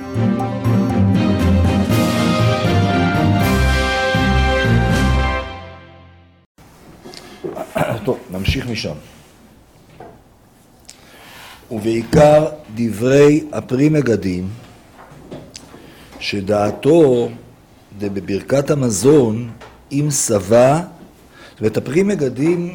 טוב, נמשיך משם. ובעיקר דברי הפרי מגדים, שדעתו בברכת המזון עם סבה, זאת אומרת, הפרי מגדים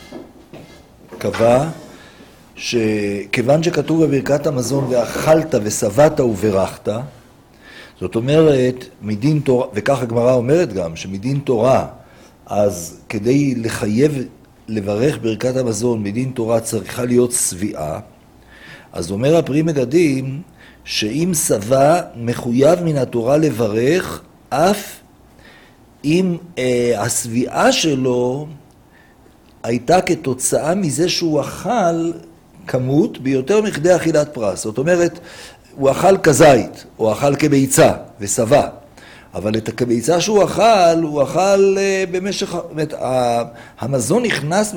קבע שכיוון שכתוב בברכת המזון ואכלת וסבעת וברכת, זאת אומרת, מדין תורה, וכך הגמרא אומרת גם, שמדין תורה, אז כדי לחייב לברך ברכת המזון מדין תורה צריכה להיות סביעה, אז אומר הפרי מגדים שאם סבה מחויב מן התורה לברך, אף אם הסביעה שלו הייתה כתוצאה מזה שהוא אכל כמות ביותר מכדי אכילת פרס. זאת אומרת, הוא אכל כזית או אכל כביצה וסבה, אבל את הכביצה שהוא אכל במשך, המזון נכנס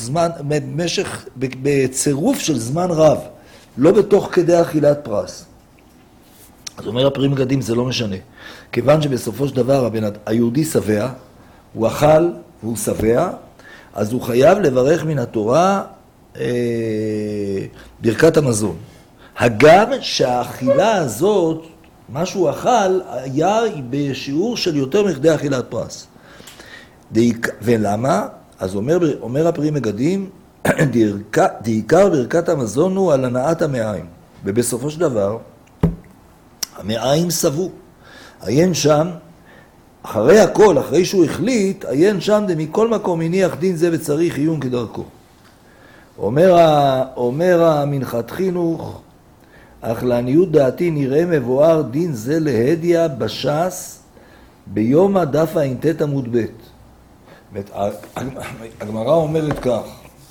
בצירוף של זמן רב, לא בתוך כדי אכילת פרס. אז אומר הפרי מגדים, זה לא משנה. כיוון שבסופו של דבר היהודי שבע, הוא אכל והוא שבע, אז הוא חייב לברך מן התורה ברכת המזון. הגם שהאכילה הזאת, מה שהוא אכל, היה בשיעור של יותר מכדי אכילת פרס. ולמה? אז אומר הפרי מגדים, דעיקר ברכת המזון הוא על הנעת המעיים. ובסופו של דבר, המעיים סבו. עיין שם, אחרי הכל, אחרי שהוא החליט, עיין שם דמכל מקום הניח דין זה וצריך עיון כדרכו. אומר המנחת חינוך, אך לעניות דעתי נראה מבואר דין זה להדיה בש"ס ביום הדף האינטט עמוד ב'. הגמרא אומרת כך,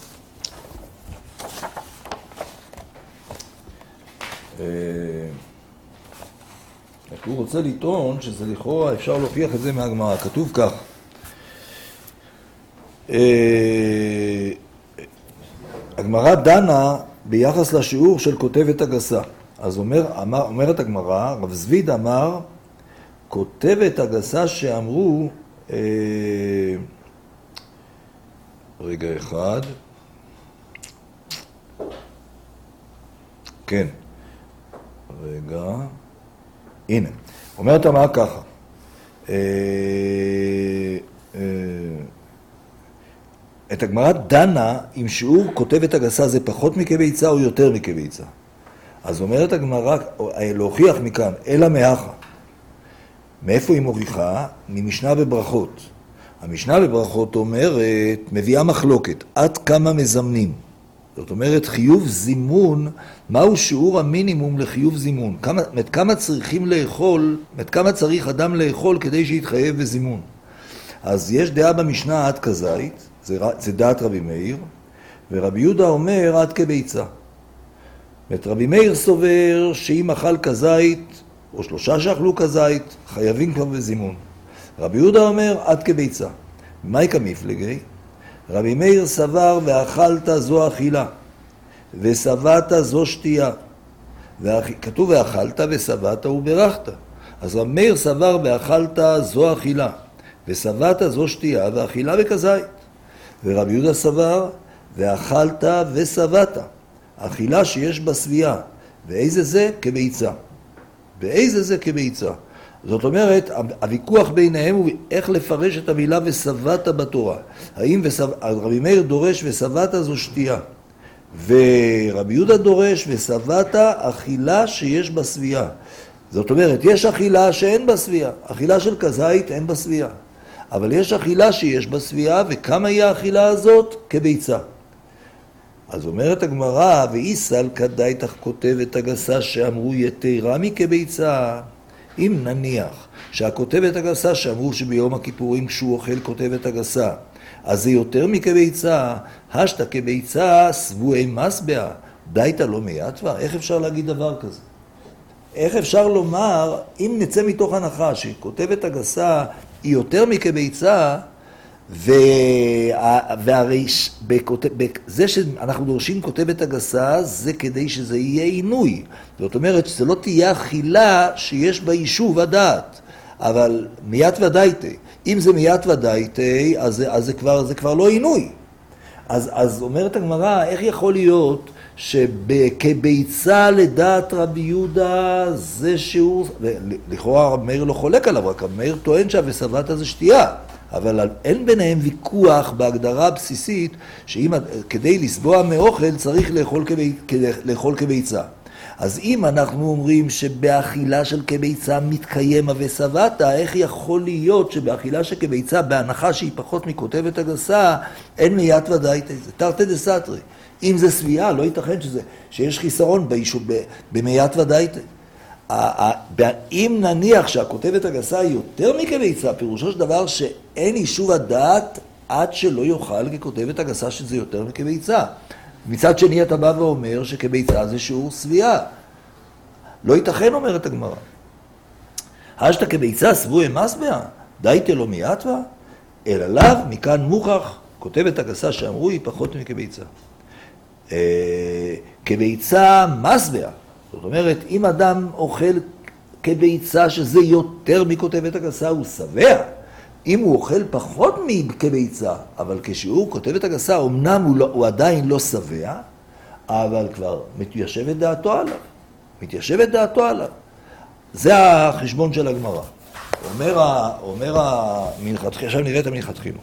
הוא רוצה לטעון שזה לכאורה אפשר להוכיח את זה מהגמרא. כתוב כך, הגמרא דנה ביחס לשיעור של כותבת הגסה. אז אומרת הגמרא, רב זביד אמר, כותבת הגסה שאמרו, רגע אחד, כן, רגע, הנה, אומרת הגמרא ככה, את הגמרא דנה אם שיעור כותבת הגסה זה פחות מכביצה או יותר מכביצה. אז אומרת הגמרא, להוכיח מכאן, אלא מאחה. מאיפה היא מוכיחה? ממשנה בברכות. המשנה בברכות אומרת, מביאה מחלוקת, עד כמה מזמנים. זאת אומרת, חיוב זימון, מהו שיעור המינימום לחיוב זימון? כמה צריכים לאכול, כמה צריך אדם לאכול כדי שיתחייב בזימון? אז יש דעה במשנה עד כזית, זה דעת רבי מאיר, ורבי יהודה אומר עד כביצה. רבי מאיר סובר שאם אכל כזית, או 3 שאכלו כזית, חייבים כבר בזימון. רבי יהודה אומר עד כביצה. מהי כמפלגי? רבי מאיר סבר ואכלת זו אכילה, וסבעת זו שתייה. כתוב ואכלת וסבעת וברכת. אז רבי מאיר סבר ואכלת זו אכילה, וסבעת זו שתייה, ואכילה בכזית. ורבי יהודה סבר ואכלת וסבעת, אכילה שיש בה סביעה. ואיזה זה? כביצה. ואיזה זה? כביצה. זאת אומרת, הוויכוח ביניהם הוא איך לפרש את המילה וסבעת בתורה. האם רבי מאיר דורש וסבעת זו שתייה, ורבי יהודה דורש וסבעת אכילה שיש בה סביעה. זאת אומרת, יש אכילה שאין בה סביעה. אכילה של כזית אין בה סביעה. אבל יש אכילה שיש בה סביעה, וכמה היא האכילה הזאת? כביצה. אז אומרת הגמרא, ואיסל כדאיתך כותבת הגסה שאמרו יתרה מכביצה. אם נניח שהכותבת הגסה שאמרו שביום הכיפורים כשהוא אוכל כותבת הגסה, אז זה יותר מכביצה, השתה כביצה סבועי מסבעה, דייתא לא מייתווה. איך אפשר להגיד דבר כזה? איך אפשר לומר, אם נצא מתוך הנחה שכותבת הגסה היא יותר מכביצה, והרי זה שאנחנו דורשים כותבת הגסה, זה כדי שזה יהיה עינוי. זאת אומרת שזה לא תהיה אכילה שיש בה יישוב הדעת. אבל מיית ודאיתי, אם זה מיית ודאיתי, אז זה כבר לא עינוי. אז אומרת הגמרא, איך יכול להיות שכביצה לדעת רבי יהודה זה שיעור, לכאורה מאיר לא חולק עליו, רק מאיר טוען שהווסבת זה שתייה. אבל אין ביניהם ויכוח בהגדרה הבסיסית שאם כדי לסבוע מאוכל צריך לאכול כביצה. אז אם אנחנו אומרים שבאכילה של כביצה מתקיים הווסבת, איך יכול להיות שבאכילה של כביצה, בהנחה שהיא פחות מכותבת הגסה, אין מיית ודאיתי, זה תרתי דסתרי. אם זה סביעה, לא ייתכן שיש חיסרון במיית ודאיתי. אם נניח שהכותבת הגסה היא יותר מכביצה, פירושו של דבר שאין יישוב הדעת עד שלא יאכל ככותבת הגסה שזה יותר מכביצה. מצד שני אתה בא ואומר שכביצה זה שיעור סביעה. לא ייתכן, אומרת הגמרא. השתא כביצה סבויה מסביה, דייתא לא מיעטווה, אלא לאו מכאן מוכח, כותבת הגסה שאמרו היא פחות מכביצה. כביצה מסביה, זאת אומרת, אם אדם אוכל כביצה שזה יותר מכותבת הגסה, הוא שבע. אם הוא אוכל פחות מכביצה, אבל כשיעור כותבת הגסה, אמנם הוא עדיין לא שבע, אבל כבר מתיישבת דעתו עליו. מתיישבת דעתו עליו. זה החשבון של הגמרא. אומר המלכתחילה, עכשיו נראה את המלכתחילה.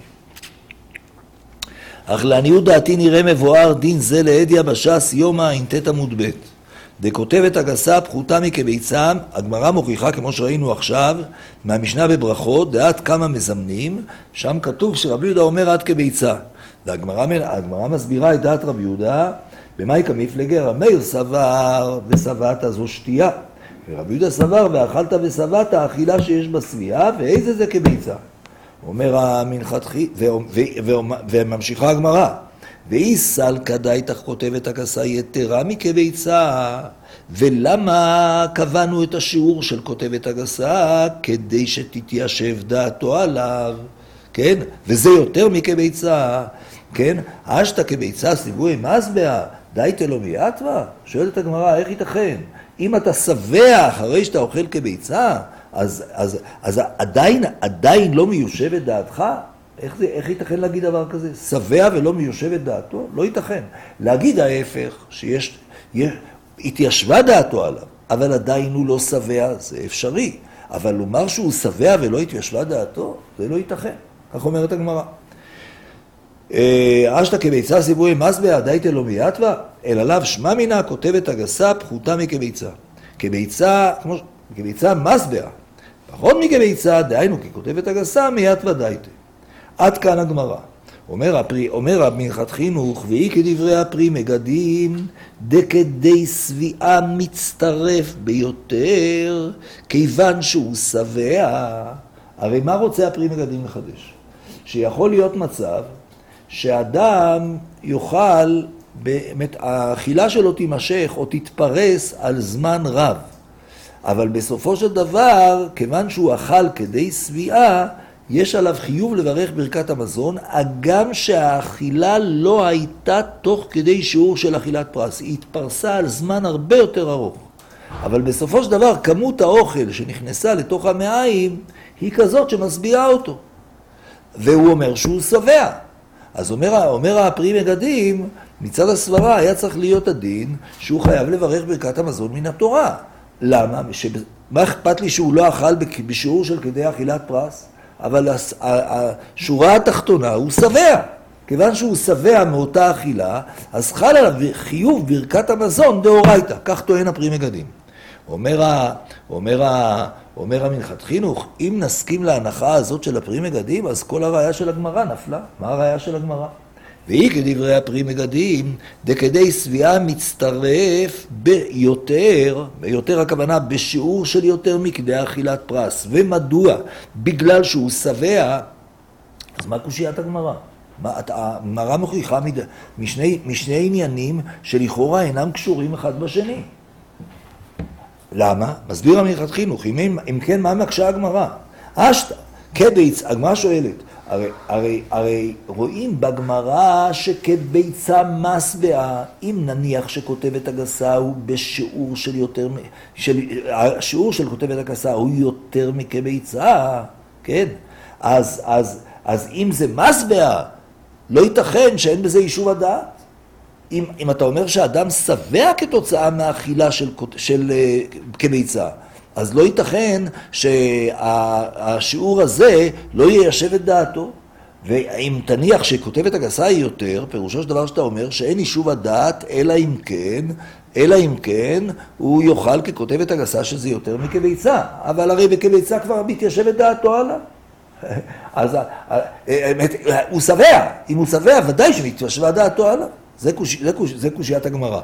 אך לעניות דעתי נראה מבואר דין זה לעדיה בש"ס יומא ע"ט עמוד ב'. דכותבת הגסה פחותה מכביצה, הגמרא מוכיחה כמו שראינו עכשיו מהמשנה בברכות, דעת כמה מזמנים, שם כתוב שרבי יהודה אומר עד כביצה. והגמרא מסבירה את דעת רבי יהודה, במאי כמפלגה, מאיר סבר וסבעת זו שתייה. ורבי יהודה סבר ואכלת וסבעת האכילה שיש בסביעה, ואיזה זה כביצה. אומר המנחתחי, וממשיכה הגמרא. ואי סלקא דייתא כותבת הגסה יתרה מכביצה, ולמה קבענו את השיעור של כותבת הגסה? כדי שתתיישב דעתו עליו, כן? וזה יותר מכביצה, כן? השתא כביצה סבויה מסביה, דייתא לא מיעטווה? שואלת הגמרא, איך ייתכן? אם אתה שבע אחרי שאתה אוכל כביצה, אז עדיין לא מיושבת דעתך? איך ייתכן להגיד דבר כזה? שבע ולא מיושבת דעתו? לא ייתכן. להגיד ההפך, התיישבה דעתו עליו, אבל עדיין הוא לא שבע, זה אפשרי. אבל לומר שהוא שבע ולא התיישבה דעתו, זה לא ייתכן. כך אומרת הגמרא. אשתא כביצה סבויה מסביה, דייתא לא מיעטווה, אלא לאו שמע מינה כותבת הגסה פחותה מכביצה. כביצה מסביה, פחות מכביצה, דהיינו כי כותבת הגסה מיעטווה דייתא. עד כאן הגמרא. אומר המנחת חינוך, ואי כדברי הפרי מגדים, דכדי סביעה מצטרף ביותר, כיוון שהוא שבע. הרי מה רוצה הפרי מגדים לחדש? שיכול להיות מצב שאדם יוכל, באמת האכילה שלו תימשך או תתפרס על זמן רב. אבל בסופו של דבר, כיוון שהוא אכל כדי סביעה, יש עליו חיוב לברך ברכת המזון, הגם שהאכילה לא הייתה תוך כדי שיעור של אכילת פרס. היא התפרסה על זמן הרבה יותר ארוך. אבל בסופו של דבר, כמות האוכל שנכנסה לתוך המעיים, היא כזאת שמשביעה אותו. והוא אומר שהוא שבע. אז אומר הפרי מגדים, מצד הסברה היה צריך להיות הדין שהוא חייב לברך ברכת המזון מן התורה. למה? מה אכפת לי שהוא לא אכל בשיעור של כדי אכילת פרס? אבל השורה התחתונה הוא שבע. כיוון שהוא שבע מאותה אכילה, אז חל עליו חיוב ברכת המזון דאורייתא. כך טוען הפרי מגדים. אומר המנחת חינוך, אם נסכים להנחה הזאת של הפרי מגדים, אז כל הראיה של הגמרא נפלה. מה הראיה של הגמרא? והיא כדברי הפרי מגדים, דכדי סביעה מצטרף ביותר, ביותר הכוונה בשיעור של יותר מכדי אכילת פרס. ומדוע? בגלל שהוא שבע, אז מה קושיית הגמרא? הגמרא מוכיחה משני עניינים שלכאורה אינם קשורים אחד בשני. למה? מסביר המנחת חינוך, אם כן מה מקשה הגמרא? אשתא, כביצה, הגמרא שואלת, הרי רואים בגמרא שכביצה מסבעה, אם נניח שכותבת הגסה הוא בשיעור של יותר, השיעור של כותבת הגסה הוא יותר מכביצה, כן? אז אם זה מסבעה, לא ייתכן שאין בזה יישוב הדעת. אם אתה אומר שאדם שבע כתוצאה מהאכילה של כביצה, אז לא ייתכן שהשיעור הזה לא יישב את דעתו. ואם תניח שכותבת הגסה היא יותר, פירושו של דבר שאתה אומר שאין יישוב הדעת, אלא אם כן הוא יאכל ככותבת הגסה שזה יותר מכביצה. אבל הרי בכביצה כבר מתיישב את דעתו עליו. אז הוא שבע, אם הוא שבע ודאי שמתיישבה דעתו עליו. זה קושיית הגמרא.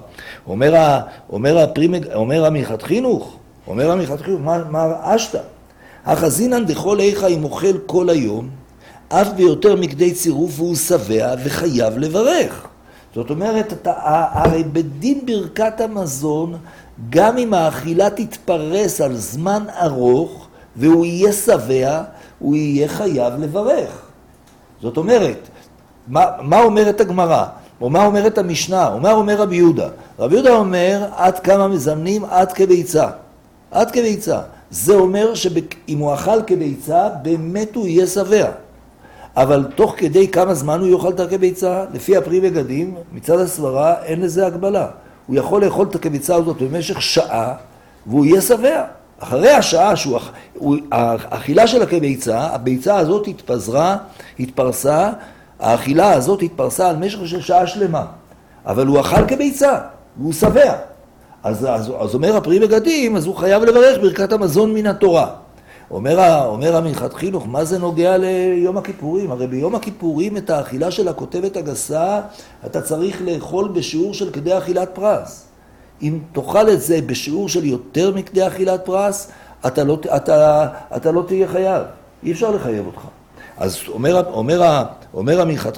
אומר המנחת חינוך, מה אשתא? החזינן דכל איכה אם אוכל כל היום, אף ביותר מכדי צירוף והוא שבע וחייב לברך. זאת אומרת, הרי בדין ברכת המזון, גם אם האכילה תתפרס על זמן ארוך והוא יהיה שבע, הוא יהיה חייב לברך. זאת אומרת, מה אומרת הגמרא? או מה אומרת המשנה? או מה אומר רבי יהודה? רבי יהודה אומר, עד כמה מזמנים? עד כביצה. עד כביצה. זה אומר שאם הוא אכל כביצה, באמת הוא יהיה שבע. אבל תוך כדי כמה זמן הוא יאכל את הכביצה? לפי הפרי מגדים, מצד הסברה, אין לזה הגבלה. הוא יכול לאכול את הכביצה הזאת במשך שעה, והוא יהיה שבע. אחרי השעה האכילה של הכביצה, הביצה הזאת התפרסה, האכילה הזאת התפרסה על משך של שעה שלמה. אבל הוא אכל כביצה, והוא שבע. אז אומר הפרי בגדים, אז הוא חייב לברך ברכת המזון מן התורה. אומר המנחת חינוך, מה זה נוגע ליום הכיפורים? הרי ביום הכיפורים את האכילה של הכותבת הגסה, אתה צריך לאכול בשיעור של כדי אכילת פרס. אם תאכל את זה בשיעור של יותר מכדי אכילת פרס, אתה לא תהיה חייב. אי אפשר לחייב אותך. אז אומר המנחת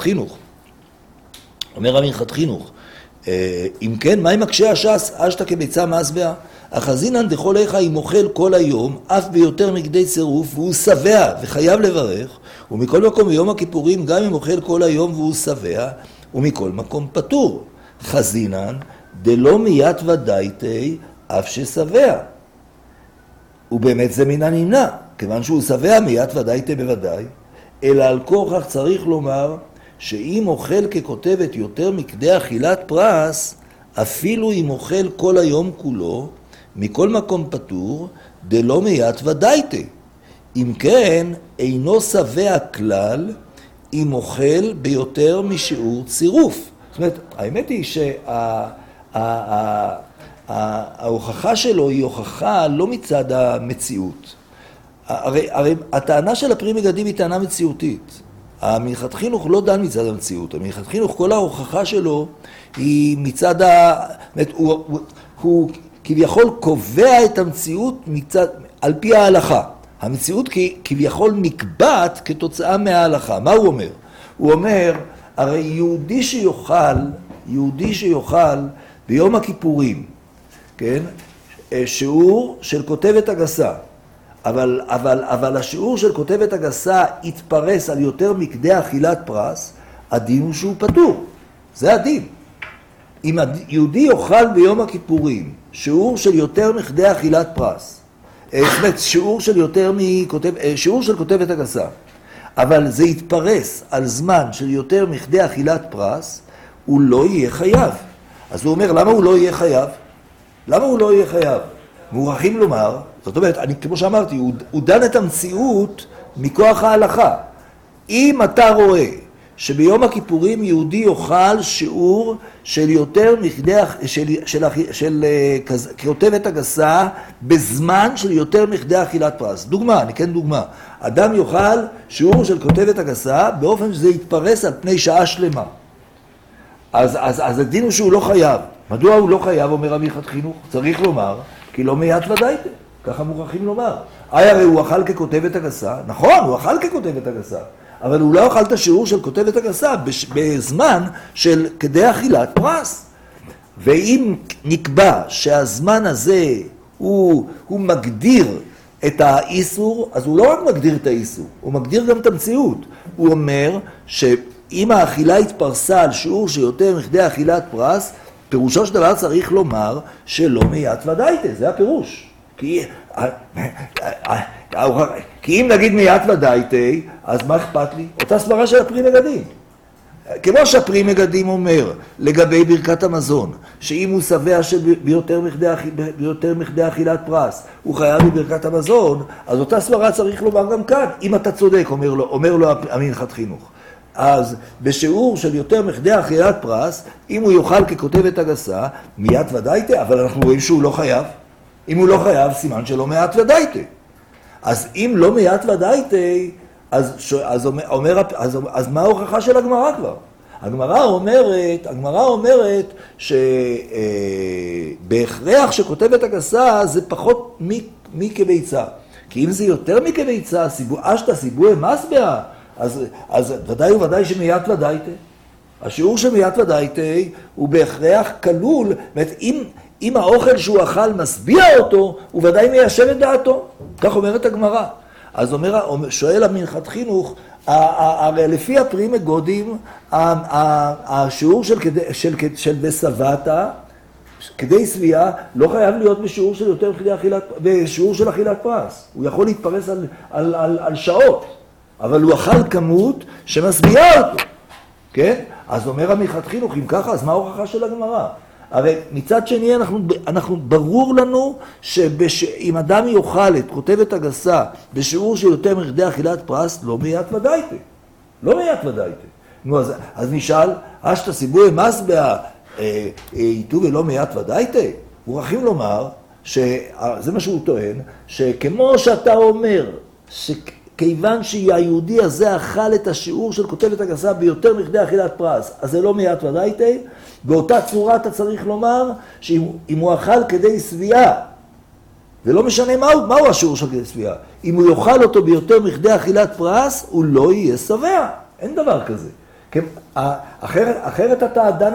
חינוך, אם כן, מה אם מקשה הש"ס? אשתא כביצה מסבעה. החזינן דכל איכה אם אוכל כל היום, אף ביותר מכדי צירוף, והוא שבע וחייב לברך, ומכל מקום ביום הכיפורים, גם אם אוכל כל היום והוא שבע, ומכל מקום פטור. חזינן דלא מיית ודאיתי, אף ששבע. ובאמת זה מן הנמנע, כיוון שהוא שבע מיית ודאיתי בוודאי, אלא על כורכך צריך לומר, שאם אוכל ככותבת יותר מכדי אכילת פרס, אפילו אם אוכל כל היום כולו, מכל מקום פטור, דלא מיית ודאיתי. אם כן, אינו שבע כלל, אם אוכל ביותר משיעור צירוף. זאת אומרת, האמת היא שההוכחה שלו היא הוכחה לא מצד המציאות. הרי הטענה של הפרי מגדים היא טענה מציאותית. המנחת חינוך לא דן מצד המציאות. המנחת חינוך, כל ההוכחה שלו היא מצד הוא כביכול קובע את המציאות על פי ההלכה. המציאות כביכול נקבעת כתוצאה מההלכה. מה הוא אומר? הוא אומר, הרי יהודי שיוכל ביום הכיפורים, כן? שיעור של כותבת הגסה. אבל השיעור של כותבת הגסה יתפרס על יותר מכדי אכילת פרס, הדין הוא שהוא פטור. זה הדין. אם יהודי יאכל ביום הכיפורים שיעור של יותר מכדי אכילת פרס, זאת אומרת, שיעור של כותבת הגסה, אבל זה יתפרס על זמן של יותר מכדי אכילת פרס, הוא לא יהיה חייב. אז הוא אומר, למה הוא לא יהיה חייב? למה הוא לא יהיה חייב? מוכרחים לומר, זאת אומרת, כמו שאמרתי, הוא דן את המציאות מכוח ההלכה. אם אתה רואה שביום הכיפורים יהודי יאכל שיעור של יותר מכדי, של כותבת הגסה, בזמן של יותר מכדי אכילת פרס. דוגמה, אני כן דוגמה. אדם יאכל שיעור של כותבת הגסה, באופן שזה יתפרס על פני שעה שלמה. אז הדין הוא שהוא לא חייב. מדוע הוא לא חייב, אומר המנחת חינוך? צריך לומר, כי לא מיית ודאיתי. ככה מוכרחים לומר. הרי הוא אכל ככותבת הגסה. נכון, הוא אכל ככותבת הגסה. אבל הוא לא אכל את השיעור של כותבת הגסה בזמן של כדי אכילת פרס. ואם נקבע שהזמן הזה הוא מגדיר את האיסור, אז הוא לא רק מגדיר את האיסור, הוא מגדיר גם את המציאות. הוא אומר שאם האכילה התפרסה על שיעור שיותר מכדי אכילת פרס, פירושו של דבר צריך לומר שלא מיית ודאיתא, זה הפירוש. כי אם נגיד מיית ודאיתא, אז מה אכפת לי? אותה סברה של הפרי מגדים. כמו שהפרי מגדים אומר לגבי ברכת המזון, שאם הוא שבע ביותר מכדי אכילת פרס, הוא חייב בברכת המזון, אז אותה סברה צריך לומר גם כאן, אם אתה צודק, אומר לו המנחת חינוך. אז בשיעור של יותר מכדי אכילת פרס, אם הוא יאכל ככותבת הגסה, מיית ודאיתא, אבל אנחנו רואים שהוא לא חייב. אם הוא לא חייב, סימן שלא מיית ודאיתא. אז אם לא מיית ודאיתא, אז מה ההוכחה של הגמרא כבר? הגמרא אומרת שבהכרח שכותבת הגסה זה פחות מכביצה. כי אם זה יותר מכביצה, אשתא סיבוהי מסבעה, אז ודאי וודאי שמיית ודאיתא. השיעור של מיית ודאיתא הוא בהכרח כלול, אם האוכל שהוא אכל משביע אותו, הוא ודאי מיישב את דעתו. כך אומרת הגמרא. אז שואל המנחת חינוך, הרי לפי הפרי מגודים, השיעור של ושבעת, כדי שביעה, לא חייב להיות בשיעור של יותר בשיעור של אכילת פרס. הוא יכול להתפרס על שעות, אבל הוא אכל כמות שמשביעה אותו. כן? אז אומר המנחת חינוך, אם ככה, אז מה ההוכחה של הגמרא? הרי מצד שני אנחנו ברור לנו שאם אדם יאכל את כותבת הגסה בשיעור של יותר מכדי אכילת פרס, לא מיית ודאיתא. לא מיית ודאיתא. נו, אז נשאל, אשתא סיבוהי מסבעה איתו ולא מיית ודאיתא? מוכרחים לומר, זה מה שהוא טוען, שכמו שאתה אומר, כיוון שהיהודי הזה אכל את השיעור של כותבת הגסה ביותר מכדי אכילת פרס, אז זה לא מיית ודאיתא, באותה צורה אתה צריך לומר שאם הוא אכל כדי שביעה, ולא משנה מהו השיעור של כדי שביעה, אם הוא יאכל אותו ביותר מכדי אכילת פרס, הוא לא יהיה שבע. אין דבר כזה. אחרת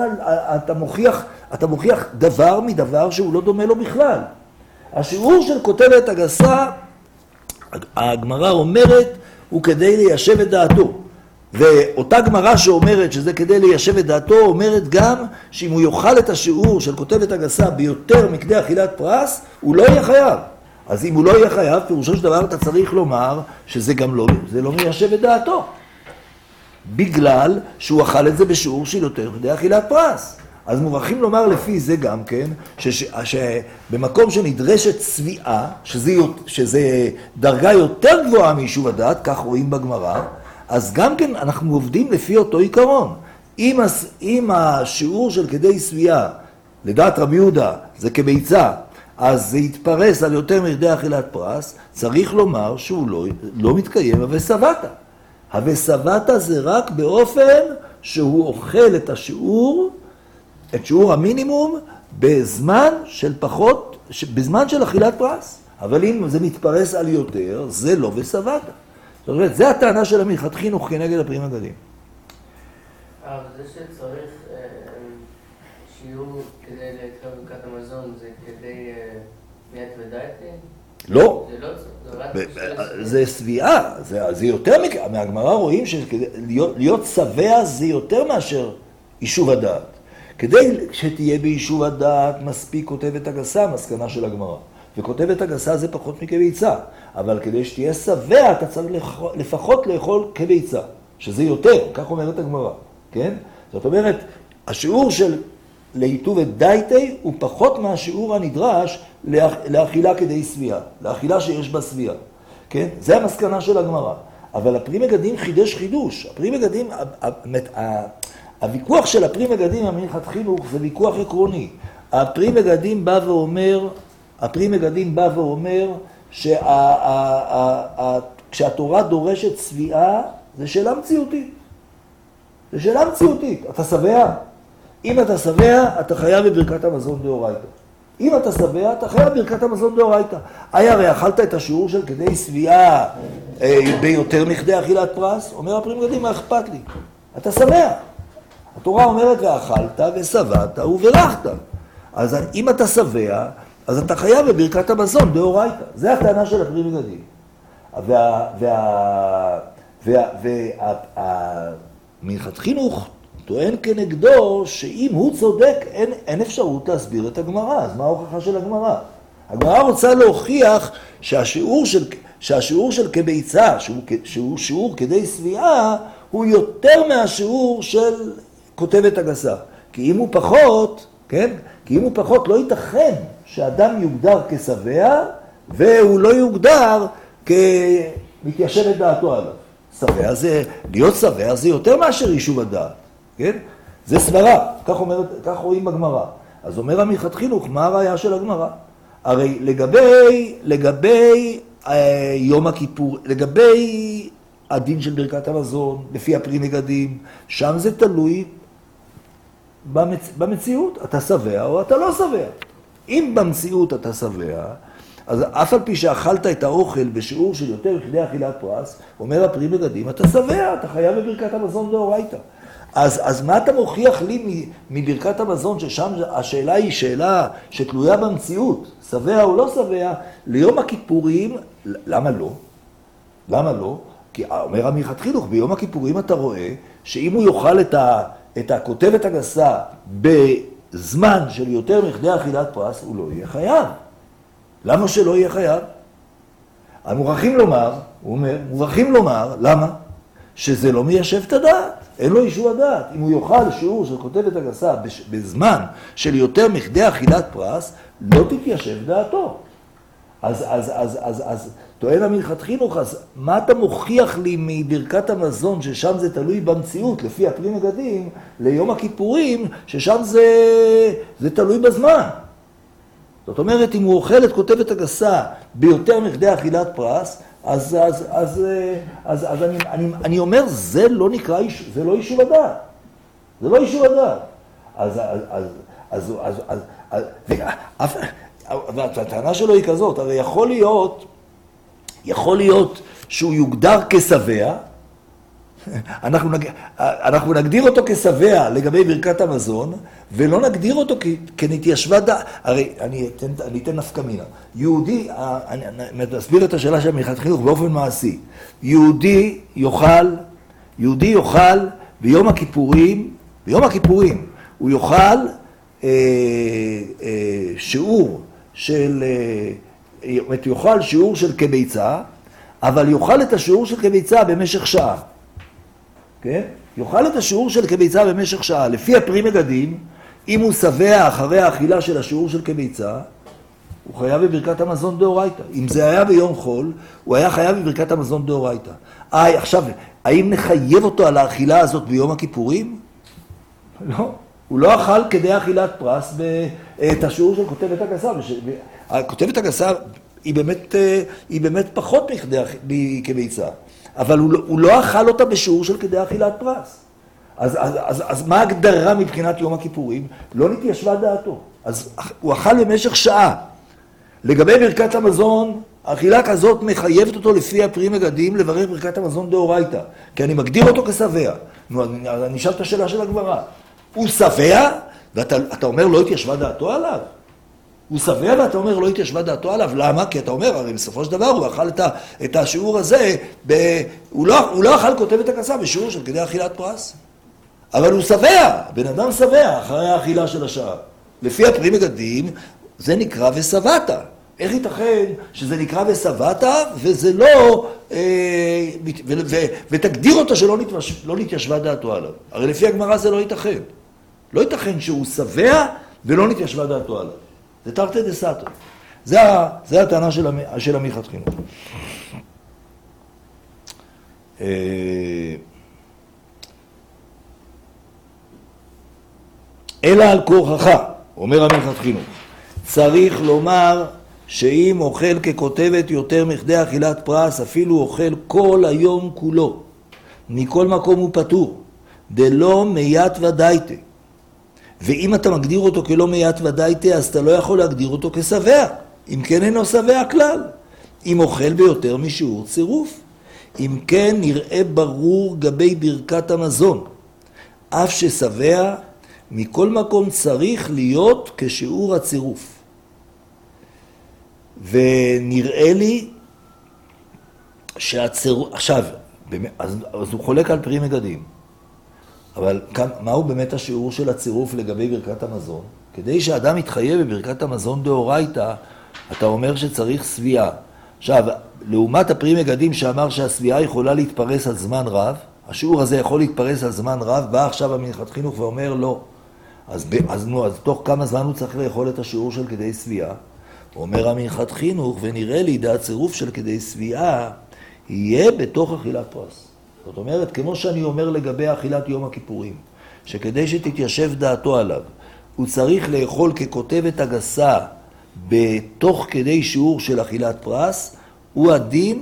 אתה מוכיח דבר מדבר שהוא לא דומה לו בכלל. השיעור של כותבת הגסה, הגמרא אומרת, הוא כדי ליישב את דעתו. ואותה גמרא שאומרת שזה כדי ליישב את דעתו, אומרת גם שאם הוא יאכל את השיעור של כותבת הגסה ביותר מכדי אכילת פרס, הוא לא יהיה חייב. אז אם הוא לא יהיה חייב, פירושו של דבר אתה צריך לומר שזה גם לא מיישב את דעתו. בגלל שהוא אכל את זה בשיעור של יותר מכדי אכילת פרס. אז מוכרחים לומר לפי זה גם כן, שבמקום שנדרשת צביעה, שזה דרגה יותר גבוהה מיישוב הדעת, כך רואים בגמרא, אז גם כן אנחנו עובדים לפי אותו עיקרון. אם השיעור של כדי שביעה, לדעת רבי יהודה, זה כביצה, אז זה יתפרס על יותר מכדי אכילת פרס, צריך לומר שהוא לא מתקיים ושבעת. ושבעת זה רק באופן שהוא אוכל את שיעור המינימום בזמן של אכילת פרס. אבל אם זה מתפרס על יותר, זה לא ושבעת. זאת אומרת, זה הטענה של המנחת חינוך כנגד הפרי מגדים. אבל זה שצריך שיעור כדי לאכול ברכת המזון, זה כדי מיית ודאיתא? לא. זה לא זה שביעה, זה יותר מהגמרא רואים שלהיות שבע זה יותר מאשר יישוב הדעת. כדי שתהיה ביישוב הדעת מספיק כותבת הגסה, מסקנה של הגמרא. וכותבת הגסה זה פחות מכביצה, אבל כדי שתהיה שבע אתה צריך לפחות לאכול כביצה, שזה יותר, כך אומרת הגמרא, כן? זאת אומרת, השיעור של להיטוב את דייטה הוא פחות מהשיעור הנדרש לאכילה כדי שביעה, לאכילה שיש בה שביעה, כן? זה המסקנה של הגמרא. אבל הפרי מגדים חידש חידוש. הפרי מגדים, הוויכוח של הפרי מגדים המנחת חינוך זה ויכוח עקרוני. הפרי מגדים בא ואומר כשהתורה דורשת שביעה, זה שאלה מציאותית. זה שאלה מציאותית. אתה שבע? אם אתה שבע, אתה חייב בברכת המזון דאורייתא. אם אתה שבע, אתה חייב בברכת המזון דאורייתא. הרי אכלת את השיעור של כדי שביעה ביותר מכדי אכילת פרס? אומר הפרי מגדים, מה אכפת לי? אתה שבע. התורה אומרת ואכלת ושבעת וברכת. אז אם אתה שבע, אז אתה חייב בברכת המזון דאורייתא. זה הטענה של הפרי מגדים. והמנחת חינוך טוען כנגדו שאם הוא צודק אין אפשרות להסביר את הגמרא. אז מה ההוכחה של הגמרא? הגמרא רוצה להוכיח שהשיעור של כביצה, שהוא שיעור כדי שביעה, הוא יותר מהשיעור של כותבת הגסה. כי אם הוא פחות, כן? כי אם הוא פחות לא ייתכן שאדם יוגדר כשבע והוא לא יוגדר כמתיישב את דעתו עליו. שבע זה, להיות שבע זה יותר מאשר יישוב הדעת, כן? זה סברה, כך רואים בגמרא. אז אומר המנחת חינוך, מה הראיה של הגמרא? הרי לגבי יום הכיפור, לגבי הדין של ברכת המזון, לפי הפרי מגדים, שם זה תלוי במציאות. אתה שבע או אתה לא שבע. אם במציאות אתה שבע, אז אף על פי שאכלת את האוכל בשיעור של יותר מכדי אכילת פרס, אומר הפרי מגדים, אתה שבע, אתה חייב בברכת המזון דאורייתא. אז מה אתה מוכיח לי מברכת המזון, ששם השאלה היא שאלה שתלויה במציאות, שבע או לא שבע, ליום הכיפורים, למה לא? למה לא? כי אומר המנחת חינוך, ביום הכיפורים אתה רואה שאם הוא יאכל את הכותבת הגסה בזמן של יותר מכדי אכילת פרס, הוא לא יהיה חייב. למה שלא יהיה חייב? מוכרחים לומר, הוא אומר, מוכרחים לומר, למה? שזה לא מיישב את הדעת, אין לו אישור הדעת. אם הוא יאכל שיעור של כותבת הגסה בזמן של יותר מכדי אכילת פרס, לא תתיישב דעתו. אז טוען המנחת חינוך, אז מה אתה מוכיח לי מברכת המזון, ששם זה תלוי במציאות, לפי הפרי מגדים, ליום הכיפורים, ששם זה תלוי בזמן? זאת אומרת, אם הוא אוכל את כותבת הגסה ביותר מכדי אכילת פרס, אז אני אומר, זה לא נקרא, זה לא יישוב הדעת. זה לא יישוב הדעת. והטענה שלו היא כזאת, הרי יכול להיות שהוא יוגדר כשבע, אנחנו נגדיר אותו כשבע לגבי ברכת המזון, ולא נגדיר אותו כנתיישבה דעת. הרי אני אתן נפקא מינה. יהודי, אני מסביר את השאלה של המנחת חינוך באופן מעשי. יהודי יאכל ביום הכיפורים, הוא יאכל שיעור של כביצה, אבל יאכל את השיעור של כביצה במשך שעה. כן? יאכל את השיעור של כביצה במשך שעה. לפי הפרי מגדים, אם הוא שבע אחרי האכילה של השיעור של כביצה, הוא חייב בברכת המזון דאורייתא. אם זה היה ביום חול, הוא היה חייב בברכת המזון דאורייתא. עכשיו, האם נחייב אותו על האכילה הזאת ביום הכיפורים? לא. הוא לא אכל כדי אכילת פרס את השיעור של כותבת הגסה. הכותבת הגסה היא באמת פחות מכביצה. אבל הוא לא אכל אותה בשיעור של כדי אכילת פרס. אז מה ההגדרה מבחינת יום הכיפורים? לא נתיישבה דעתו. אז הוא אכל במשך שעה. לגבי ברכת המזון, האכילה כזאת מחייבת אותו לפי הפרי מגדים לברך ברכת המזון דאורייתא. כי אני מגדיר אותו כשבע. אני אשאל את השאלה של הגמרא. הוא שבע, ואתה אומר לא התיישבה דעתו עליו? הוא שבע ואתה אומר לא התיישבה דעתו עליו. למה? כי אתה אומר, הרי בסופו של דבר הוא אכל את השיעור הזה, הוא לא אכל כותבת הגסה בשיעור של כדי אכילת פרס. אבל הוא שבע, בן אדם שבע אחרי האכילה של השעה. לפי הפרי מגדים, זה נקרא ושבעת. איך ייתכן שזה נקרא ושבעת, וזה לא, ותגדיר אותו שלא נתיישבה דעתו עליו. הרי לפי הגמרא זה לא ייתכן. לא ייתכן שהוא שבע ולא נתיישבה דעתו עליו. זה תרתי דסתרי. זה הטענה של המנחת חינוך. אלא על כורחך, אומר המנחת חינוך. צריך לומר שאם אוכל ככותבת יותר מכדי אכילת פרס, אפילו אוכל כל היום כולו, מכל מקום הוא פטור, דלא מיית ודאיתא. ואם אתה מגדיר אותו כלא מיית ודאיתא, אז אתה לא יכול להגדיר אותו כשבע. אם כן אינו שבע כלל. אם אוכל ביותר משיעור צירוף. אם כן נראה ברור גבי ברכת המזון. אף ששבע, מכל מקום צריך להיות כשיעור הצירוף. ונראה לי שהצירוף, עכשיו, אז הוא חולק על פרי מגדים, אבל מהו באמת השיעור של הצירוף לגבי ברכת המזון? כדי שאדם יתחייב בברכת המזון דאורייתא, אתה אומר שצריך סביעה. עכשיו, לעומת הפרי מגדים שאמר שהסביעה יכולה להתפרס על זמן רב, השיעור הזה יכול להתפרס על זמן רב, בא עכשיו המנחת חינוך ואומר לא. אז תוך כמה זמן הוא צריך לאכול את השיעור של כדי סביעה? אומר המנחת חינוך, ונראה לי דעת צירוף של כדי סביעה, יהיה בתוך אכילת פרס. זאת אומרת, כמו שאני אומר לגבי אכילת יום הכיפורים, שכדי שתתיישב דעתו עליו, הוא צריך לאכול ככותבת הגסה בתוך כדי שיעור של אכילת פרס, הוא הדין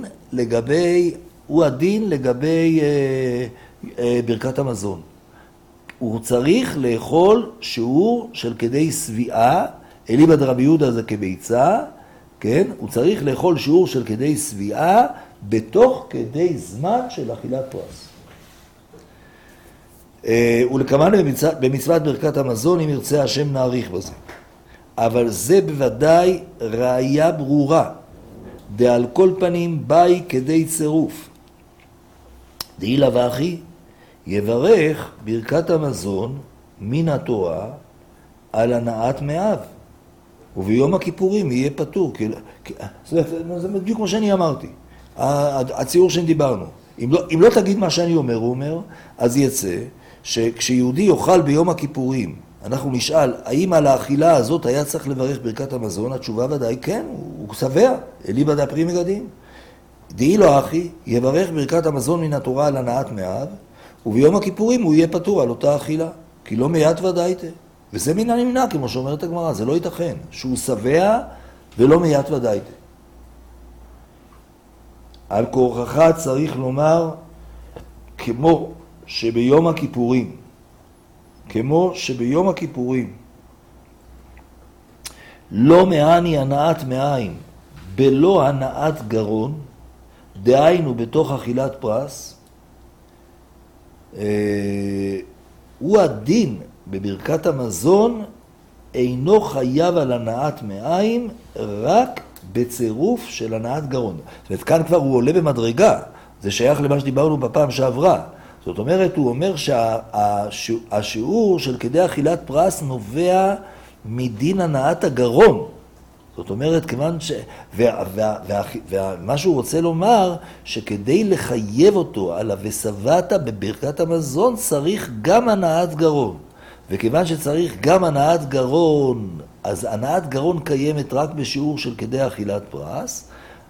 לגבי ברכת המזון. הוא צריך לאכול שיעור של כדי סביעה, אליבא דרבי יהודה זה כביצה, כן? הוא צריך לאכול שיעור של כדי סביעה בתוך כדי זמן של אכילת פרס. ולכמן במצוות ברכת המזון, אם ירצה השם נאריך בזה. אבל זה בוודאי ראיה ברורה, דעל כל פנים באי כדי צירוף. דאילה ואחי, יברך ברכת המזון מן התורה על הנעת מאיו, וביום הכיפורים יהיה פטור. זה בדיוק כמו שאני אמרתי, הציור שדיברנו. אם לא תגיד מה שאני אומר, הוא אומר, אז יצא שכשיהודי יאכל ביום הכיפורים, אנחנו נשאל, האם על האכילה הזאת היה צריך לברך ברכת המזון? התשובה ודאי כן, הוא שבע, אליבא דפרי מגדים. דאי לו אחי, יברך ברכת המזון מן התורה על הנעת מאיו, וביום הכיפורים הוא יהיה פטור על אותה אכילה, כי לא מיד ודאיתה. וזה מן הנמנע, כמו שאומרת הגמרא, זה לא ייתכן, שהוא שבע ולא מיד ודאיתה. על כורכך צריך לומר, כמו שביום הכיפורים, לא מעני הנעת מאין, בלא הנעת גרון, דהיינו בתוך אכילת פרס, הוא הדין בברכת המזון, אינו חייב על הנעת מאין, רק בצירוף של הנעת גרון. זאת אומרת, כאן כבר הוא עולה במדרגה, זה שייך למה שדיברנו בפעם שעברה. זאת אומרת, הוא אומר שהשיעור של כדי אכילת פרס נובע מדין הנעת הגרון. זאת אומרת, כיוון ומה שהוא רוצה לומר, שכדי לחייב אותו על וסבעת בברכת המזון, צריך גם הנעת גרון. וכיוון שצריך גם הנעת גרון, אז הנעת גרון קיימת רק בשיעור של כדי אכילת פרס,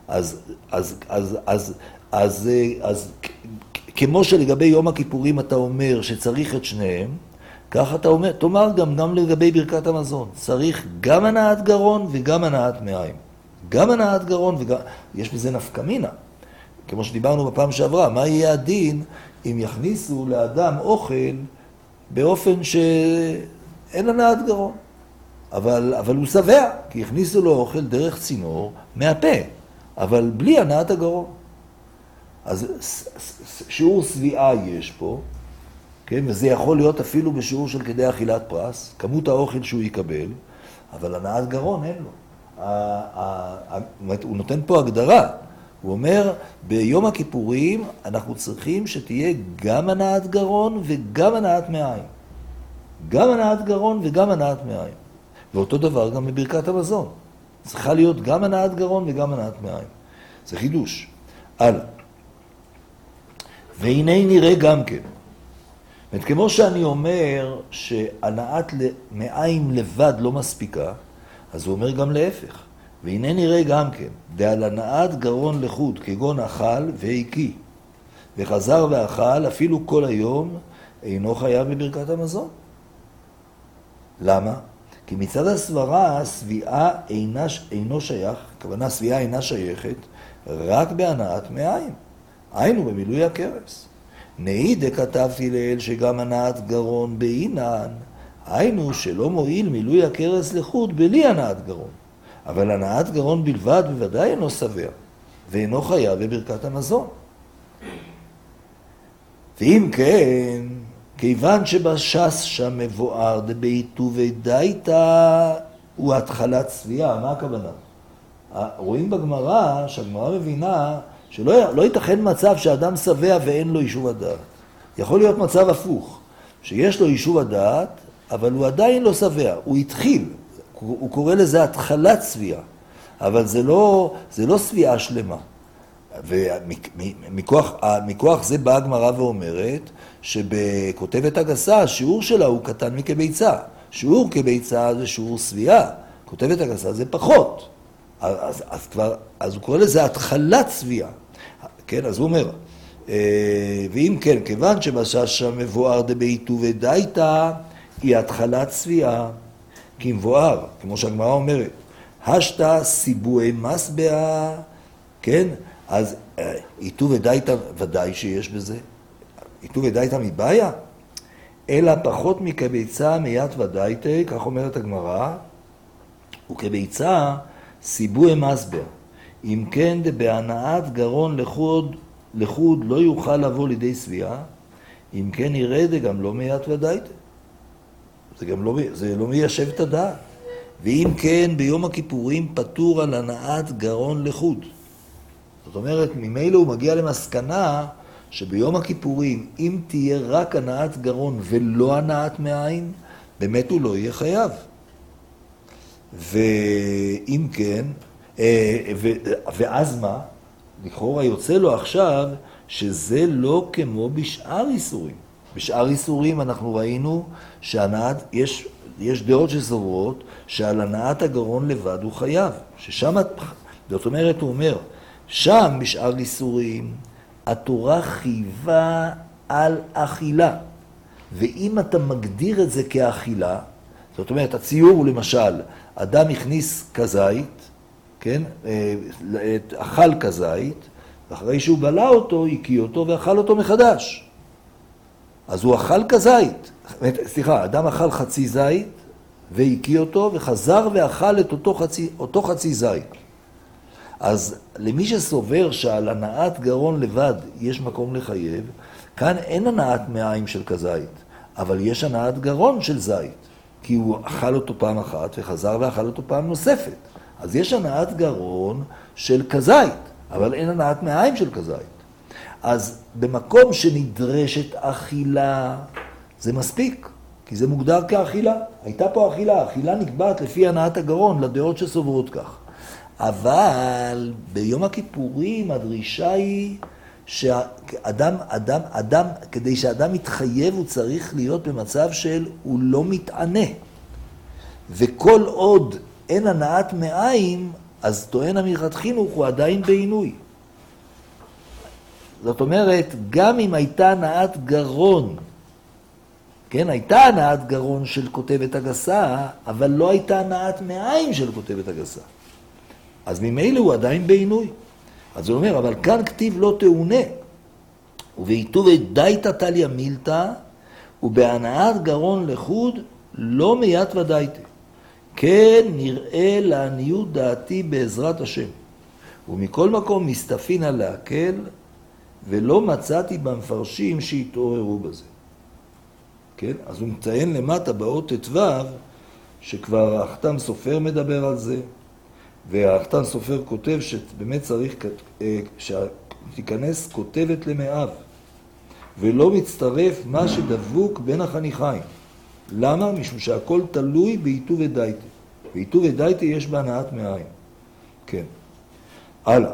אז כמו שלגבי יום הכיפורים אתה אומר שצריך את שניהם, כך אתה אומר, תאמר גם לגבי ברכת המזון, צריך גם הנעת גרון וגם הנעת מאין. גם הנעת גרון וגם, יש בזה נפקא מינה. כמו שדיברנו בפעם שעברה, מה יהיה הדין אם יכניסו לאדם אוכל באופן שאין הנעת גרון? אבל הוא שבע, כי הכניסו לו אוכל דרך צינור מהפה, אבל בלי הנעת הגרון. אז שיעור סביעה יש פה, כן? וזה יכול להיות אפילו בשיעור של כדי אכילת פרס, כמות האוכל שהוא יקבל, אבל הנעת גרון אין לו. הוא נותן פה הגדרה, הוא אומר, ביום הכיפורים אנחנו צריכים שתהיה גם הנעת גרון וגם הנעת מאין. גם הנעת גרון וגם הנעת מאין. ואותו דבר גם בברכת המזון. צריכה להיות גם הנעת גרון וגם הנעת מאין. זה חידוש. הלאה. והנה נראה גם כן. כמו שאני אומר שהנעת מאין לבד לא מספיקה, אז הוא אומר גם להפך. והנה נראה גם כן, דעל הנעת גרון לחוד, כגון אכל והיקי, וחזר ואכל אפילו כל היום, אינו חייב בברכת המזון. למה? כי מצד הסברה, הסביעה אינו שייך, הכוונה הסביעה אינה שייכת, רק בהנעת מאין. היינו במילוי הכרס. נהי דכתבתי לאל שגם הנעת גרון באינן, היינו שלא מועיל מילוי הכרס לחוד בלי הנעת גרון. אבל הנעת גרון בלבד בוודאי אינו שבע, ואינו חייב בברכת המזון. ואם כן, כיוון שבש"ס שם מבואר דבעיטו ודייתא הוא התחלת צביעה, מה הכוונה? רואים בגמרא, שהגמרא מבינה שלא ייתכן מצב שאדם שבע ואין לו יישוב הדעת. יכול להיות מצב הפוך, שיש לו יישוב הדעת, אבל הוא עדיין לא שבע, הוא התחיל, הוא קורא לזה התחלת שביעה, אבל זה לא שביעה שלמה. ומכוח זה באה הגמרא ואומרת שבכותבת הגסה השיעור שלה הוא קטן מכביצה. שיעור כביצה זה שיעור שביעה, כותבת הגסה זה פחות. אז הוא קורא לזה התחלת שביעה. כן, אז הוא אומר, ואם כן, כיוון שבשש מבואר דבעיטו ודייתא, היא התחלת שביעה, כי מבואר, כמו שהגמרא אומרת, השתא סיבועי מסבעה, כן, אז עיטו ודייתא ודאי שיש בזה, עיטו ודייתא מבעיה, אלא פחות מכביצה מיית ודייתא, כך אומרת הגמרא, וכביצה סיבועי מסבעה. אם כן, בהנעת גרון לחוד לא יוכל לבוא לידי שביעה, אם כן ירד גם לא מיית ודייתא. זה לא מיישב את הדעת. ואם כן, ביום הכיפורים פטור על הנעת גרון לחוד. זאת אומרת, ממילא הוא מגיע למסקנה שביום הכיפורים, אם תהיה רק הנעת גרון ולא הנעת מעיים, באמת הוא לא יהיה חייב. ואם כן, ואז מה? לכאורה יוצא לו עכשיו שזה לא כמו בשאר איסורים. בשאר איסורים אנחנו ראינו שהנעת, יש דעות שסוברות שעל הנעת הגרון לבד הוא חייב. ששם, זאת אומרת, הוא אומר, שם בשאר איסורים התורה חייבה על אכילה. ואם אתה מגדיר את זה כאכילה, זאת אומרת, הציור הוא למשל, אדם הכניס כזית, כן? אכל כזית, ואחרי שהוא בלע אותו, הקיא אותו ואכל אותו מחדש. אז הוא אכל כזית. סליחה, אדם אכל חצי זית, והקיא אותו, וחזר ואכל את אותו חצי זית. אז למי שסובר שעל הנעת גרון לבד יש מקום לחייב, כאן אין הנעת מעיים של כזית, אבל יש הנעת גרון של זית, כי הוא אכל אותו פעם אחת וחזר ואכל אותו פעם נוספת. אז יש הנעת גרון של כזית, אבל אין הנעת מעיים של כזית. אז במקום שנדרשת אכילה, זה מספיק, כי זה מוגדר כאכילה. הייתה פה אכילה, אכילה נקבעת לפי הנעת הגרון, לדעות שסוברות כך. אבל ביום הכיפורים הדרישה היא שאדם, כדי שאדם יתחייב הוא צריך להיות במצב של הוא לא מתענה. וכל עוד אין הנעת מעיים, אז טוען אמירת חינוך הוא עדיין בעינוי. זאת אומרת, גם אם הייתה הנעת גרון, כן, הייתה הנעת גרון של כותבת הגסה, אבל לא הייתה הנעת מעיים של כותבת הגסה. אז ממילא הוא עדיין בעינוי. אז הוא אומר, אבל כאן כתיב לא תאונה. ובעיטו ודייתא תליא מילתא, ובהנעת גרון לחוד לא מיית ודייתא. כן נראה לעניות דעתי בעזרת השם. ומכל מקום מסתפינה להקל, ולא מצאתי במפרשים שהתעוררו בזה. כן? אז הוא מציין למטה באות ט"ו, שכבר החתן סופר מדבר על זה, והחתן סופר כותב שבאמת צריך שתיכנס כותבת למאב, ולא מצטרף מה שדבוק בין החניכיים. למה? משום שהכל תלוי בעיטו ודייתא. בעיטו ודייתא יש בהנעת מעיים. כן. הלאה.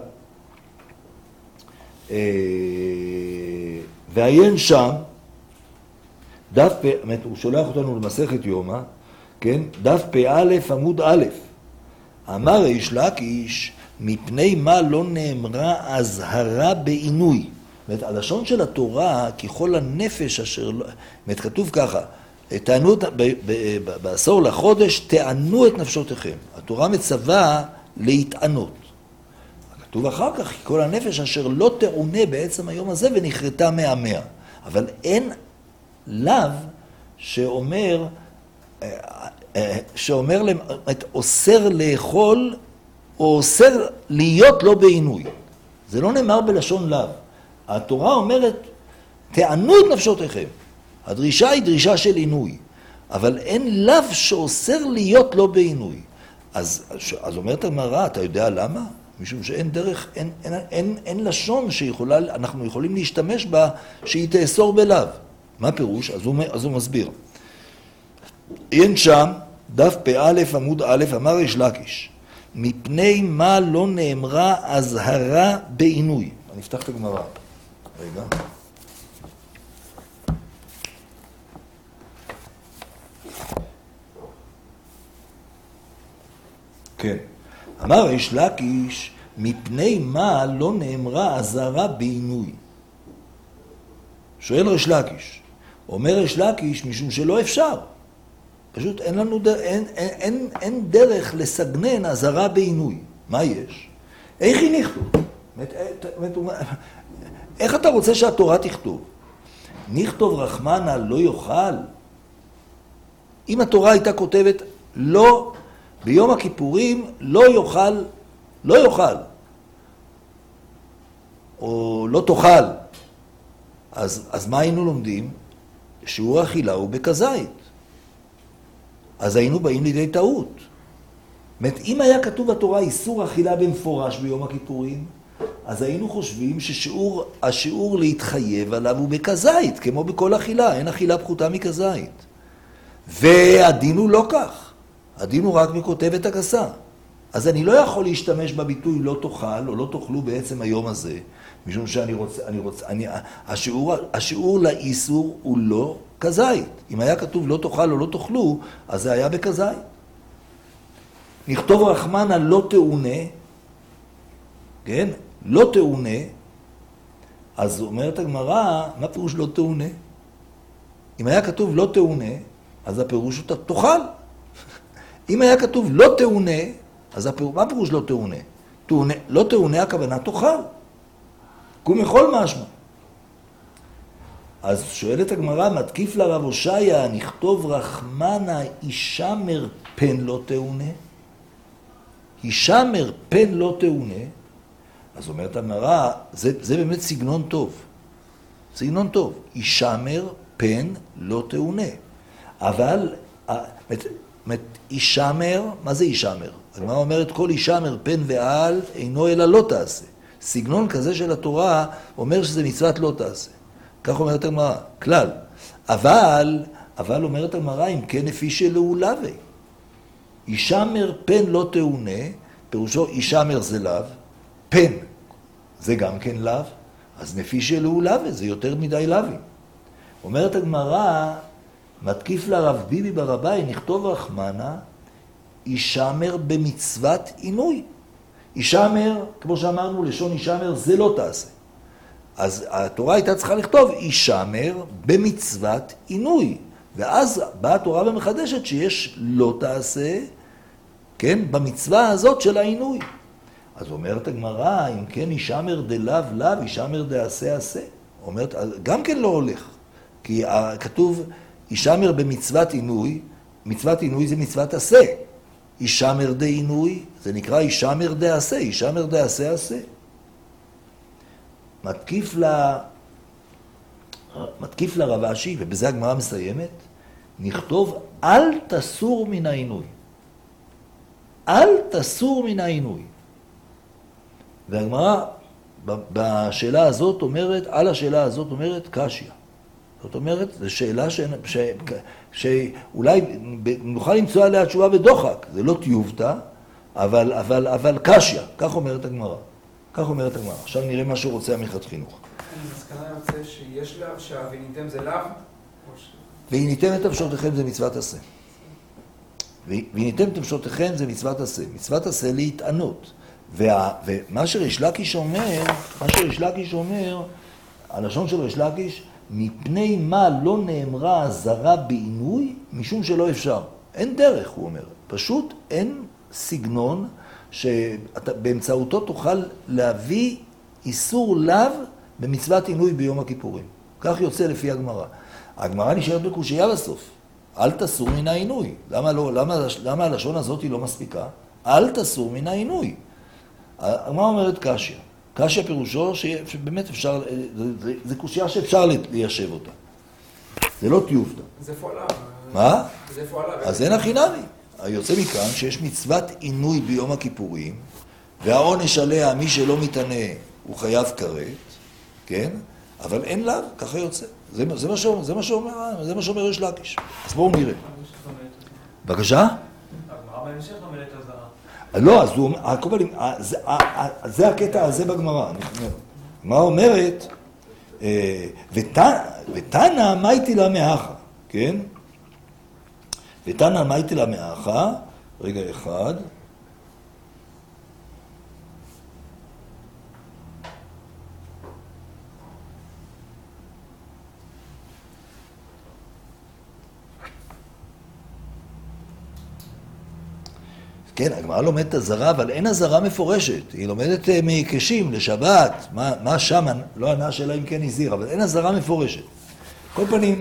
ועיין שם, דף הוא שולח אותנו למסכת יומא, כן? דף פ"א עמוד א', אמר ריש לקיש, מפני מה לא נאמרה הזהרה בעינוי. זאת אומרת, הלשון של התורה, ככל הנפש אשר לא... זאת אומרת, כתוב ככה, תענו, בעשור לחודש, תענו את נפשותיכם. התורה מצווה להתענות. כתוב אחר כך, כל הנפש אשר לא תעונה בעצם היום הזה ונחרטה מהמאה. אבל אין לאו שאומר אוסר לאכול או אוסר להיות לא בעינוי. זה לא נאמר בלשון לאו. התורה אומרת, תענו את נפשותיכם. הדרישה היא דרישה של עינוי, אבל אין לאו שאוסר להיות לא בעינוי. אז אומרת הגמרא, אתה יודע למה? משום שאין דרך, אין לשון שיכולה, אנחנו יכולים להשתמש בה שהיא תאסור בלאו. מה פירוש? אז הוא מסביר. אין שם, דף פא עמוד א', אמר ריש לקיש, מפני מה לא נאמרה אזהרה בעינוי. אני אפתח את הגמרא. רגע. כן. אמר ריש לקיש, מפני מה לא נאמרה אזהרה בעינוי. שואל ריש לקיש. אומר ריש לקיש, משום שלא אפשר. פשוט אין לנו אין דרך לסגנן אזהרה בעינוי. מה יש? איך היא נכתוב? איך אתה רוצה שהתורה תכתוב? נכתוב רחמנה לא יאכל? אם התורה הייתה כותבת לא, ביום הכיפורים לא יאכל, או לא תאכל, אז מה היינו לומדים? שיעור אכילה הוא בכזית. אז היינו באים לידי טעות. זאת אומרת, אם היה כתוב בתורה איסור אכילה במפורש ביום הכיפורים, אז היינו חושבים שהשיעור להתחייב עליו הוא בכזית, כמו בכל אכילה, אין אכילה פחותה מכזית. והדין הוא לא כך, הדין הוא רק מכותבת הגסה. אז אני לא יכול להשתמש בביטוי לא תאכל או לא תאכלו בעצם היום הזה, משום השיעור לאיסור הוא לא כזית. אם היה כתוב לא תאכל או לא תאכלו, אז זה היה בכזית. נכתוב רחמנה לא תאונה, כן? לא תאונה, אז אומרת הגמרא, מה פירוש לא תאונה? אם היה כתוב לא תאונה, אז הפירוש הוא תאכל. אם היה כתוב לא תאונה, אז מה פירוש לא תאונה? לא תאונה הכוונה תאכל. כמכל משמע. אז שואלת הגמרא, מתקיף לרב הושעיה, נכתוב רחמנה ישמר פן לא תאונה? ישמר פן לא תאונה? אז אומרת הגמרא, זה באמת סגנון טוב. סגנון טוב. ישמר פן לא תאונה. אבל, ישמר, מה זה ישמר? הגמרא אומרת, כל ישמר פן ועל אינו אלא לא תעשה. סגנון כזה של התורה אומר שזה מצוות לא תעשה. כך אומרת הגמרא, כלל. אבל אומרת הגמרא, אם כן לפי שלעולה וי. ישמר פן לא תאונה, פירושו ישמר זה לאו, פן זה גם כן לאו, אז לפי שלעולה וי, זה יותר מדי לאווים. אומרת הגמרא, מתקיף לרב ביבי ברביי, נכתוב רחמנה, ישמר במצוות עינוי. ישמר, כמו שאמרנו, לשון ישמר זה לא תעשה. אז התורה הייתה צריכה לכתוב ישמר במצוות עינוי. ואז באה התורה ומחדשת שיש לא תעשה, כן, במצווה הזאת של העינוי. אז אומרת הגמרא, אם כן ישמר דלאו לאו, ישמר דעשה עשה. אומרת, גם כן לא הולך. כי כתוב ישמר במצוות עינוי, מצוות עינוי זה מצוות עשה. ישמר דעינוי, זה נקרא ישמר דעשה, ישמר דעשה עשה. מתקיף לרב אשי, ובזה הגמרא מסיימת, נכתוב אל תסור מן העינוי. אל תסור מן העינוי. והגמרא בשאלה הזאת אומרת, על השאלה הזאת אומרת קשיא. זאת אומרת, זו שאלה שאולי נוכל למצוא עליה תשובה בדוחק. זה לא תיובתא, אבל קשיא. כך אומרת הגמרא. כך אומרת הגמרא. עכשיו נראה מה שהוא רוצה המלכת חינוך. המסקנה יוצא שיש לאו, שה"וניתם" זה לאו? וניתם את נפשותיכם זה מצוות עשה. וניתם את נפשותיכם זה מצוות עשה. מצוות עשה להתענות. ומה שריש לקיש אומר, הלשון של ריש לקיש, מפני מה לא נאמרה אזהרה בעינוי, משום שלא אפשר. אין דרך, הוא אומר. פשוט אין סגנון שבאמצעותו תוכל להביא איסור לאו במצוות עינוי ביום הכיפורים. כך יוצא לפי הגמרא. הגמרא נשארת בקושיה בסוף. אל תסור מן העינוי. למה הלשון הזאת היא לא מספיקה? אל תסור מן העינוי. הגמרא אומרת קשיא. קשיא פירושו שבאמת אפשר, זה קושיה שאפשר ליישב אותה. זה לא תיובתא. זה איפה עליו? מה? זה איפה עליו? אז אין הכי נמי. יוצא מכאן שיש מצוות עינוי ביום הכיפורים, והעונש עליה, מי שלא מתענה, הוא חייב כרת, כן? אבל אין לאו, ככה יוצא. זה מה שאומר יש לקיש. אז בואו נראה. בבקשה? הגמרא בהמשך לומדת הזרה. לא, אז הוא אומר, זה הקטע הזה בגמרא, אני אומר. מה אומרת? ותנא מייתי לה מאחה, כן? ותנא מייתי לה מאחה, רגע אחד. כן, הגמרא לומדת את הזרה, אבל אין הזרה מפורשת. היא לומדת מקשים לשבת, מה שם, לא ענה שאלה אם כן הזהיר, אבל אין הזרה מפורשת. כל פנים,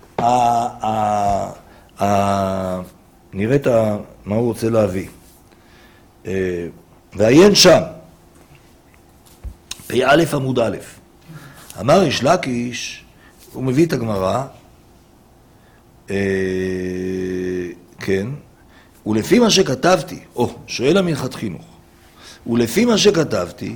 נראה מה הוא רוצה להביא. ועיין שם, פ"א עמוד א', אמר יש לקיש, הוא מביא את הגמרא, כן, ולפי מה שכתבתי, שואל המנחת חינוך, ולפי מה שכתבתי,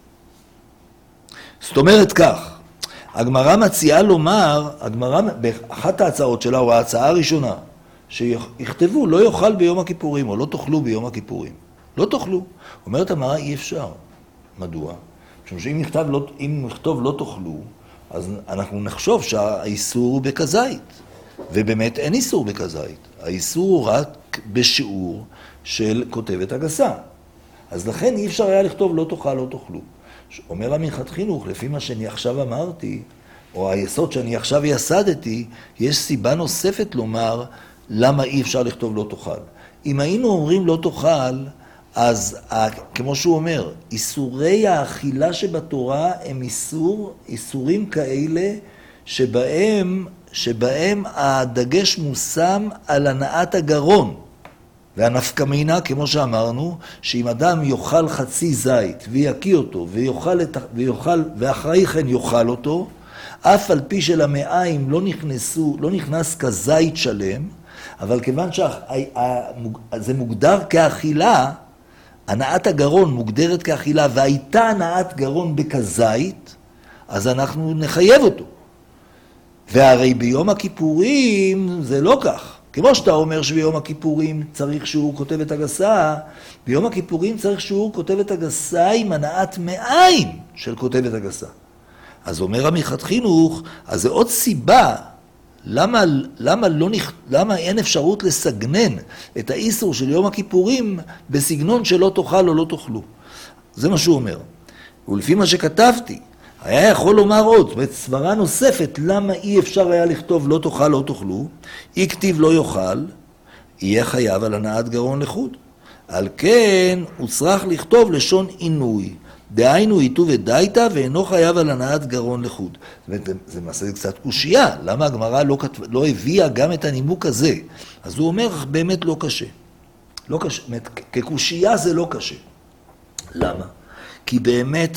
זאת אומרת כך, הגמרא מציעה לומר, הגמרא, באחת ההצעות שלה, או ההצעה הראשונה, שיכתבו, לא יאכל ביום הכיפורים, או לא תאכלו ביום הכיפורים. לא תאכלו. אומרת הגמרא, אי אפשר. מדוע? משום שאם נכתוב לא תאכלו, אז אנחנו נחשוב שהאיסור הוא בכזית. ובאמת אין איסור בכזית. האיסור הוא רק בשיעור של כותבת הגסה. אז לכן אי אפשר היה לכתוב לא תאכל, לא תאכלו. אומר המנחת חינוך, לפי מה שאני עכשיו אמרתי, או היסוד שאני עכשיו יסדתי, יש סיבה נוספת לומר למה אי אפשר לכתוב לא תאכל. אם היינו אומרים לא תאכל, אז כמו שהוא אומר, איסורי האכילה שבתורה הם איסורים כאלה שבהם הדגש מושם על הנעת הגרון. והנפקמינה, כמו שאמרנו, שאם אדם יאכל חצי זית ויקיא אותו ואחרי כן יאכל אותו, אף על פי שלמעיים לא נכנס כזית שלם, אבל כיוון שזה מוגדר כאכילה, הנעת הגרון מוגדרת כאכילה, והייתה הנעת גרון בכזית, אז אנחנו נחייב אותו. והרי ביום הכיפורים זה לא כך. כמו שאתה אומר שביום הכיפורים צריך שיעור כותבת הגסה, ביום הכיפורים צריך שיעור כותבת הגסה עם הנעת מעיים של כותבת הגסה. אז אומר המנחת חינוך, אז זה עוד סיבה, למה אין אפשרות לסגנן את האיסור של יום הכיפורים בסגנון שלא תאכל או לא תאכלו. זה מה שהוא אומר. ולפי מה שכתבתי, היה יכול לומר עוד, זאת אומרת, סברה נוספת, למה אי אפשר היה לכתוב לא תאכל, לא תאכלו, אי כתיב לא יאכל, יהיה חייב על הנעת גרון לחוד. על כן, הוא צריך לכתוב לשון עינוי, דהיינו איתו ודייתא, ואינו חייב על הנעת גרון לחוד. זאת אומרת, זה מעשה קצת קושייה, למה הגמרא לא הביאה גם את הנימוק הזה? אז הוא אומר, באמת לא קשה. לא קשה, כקושייה זה לא קשה. למה? כי באמת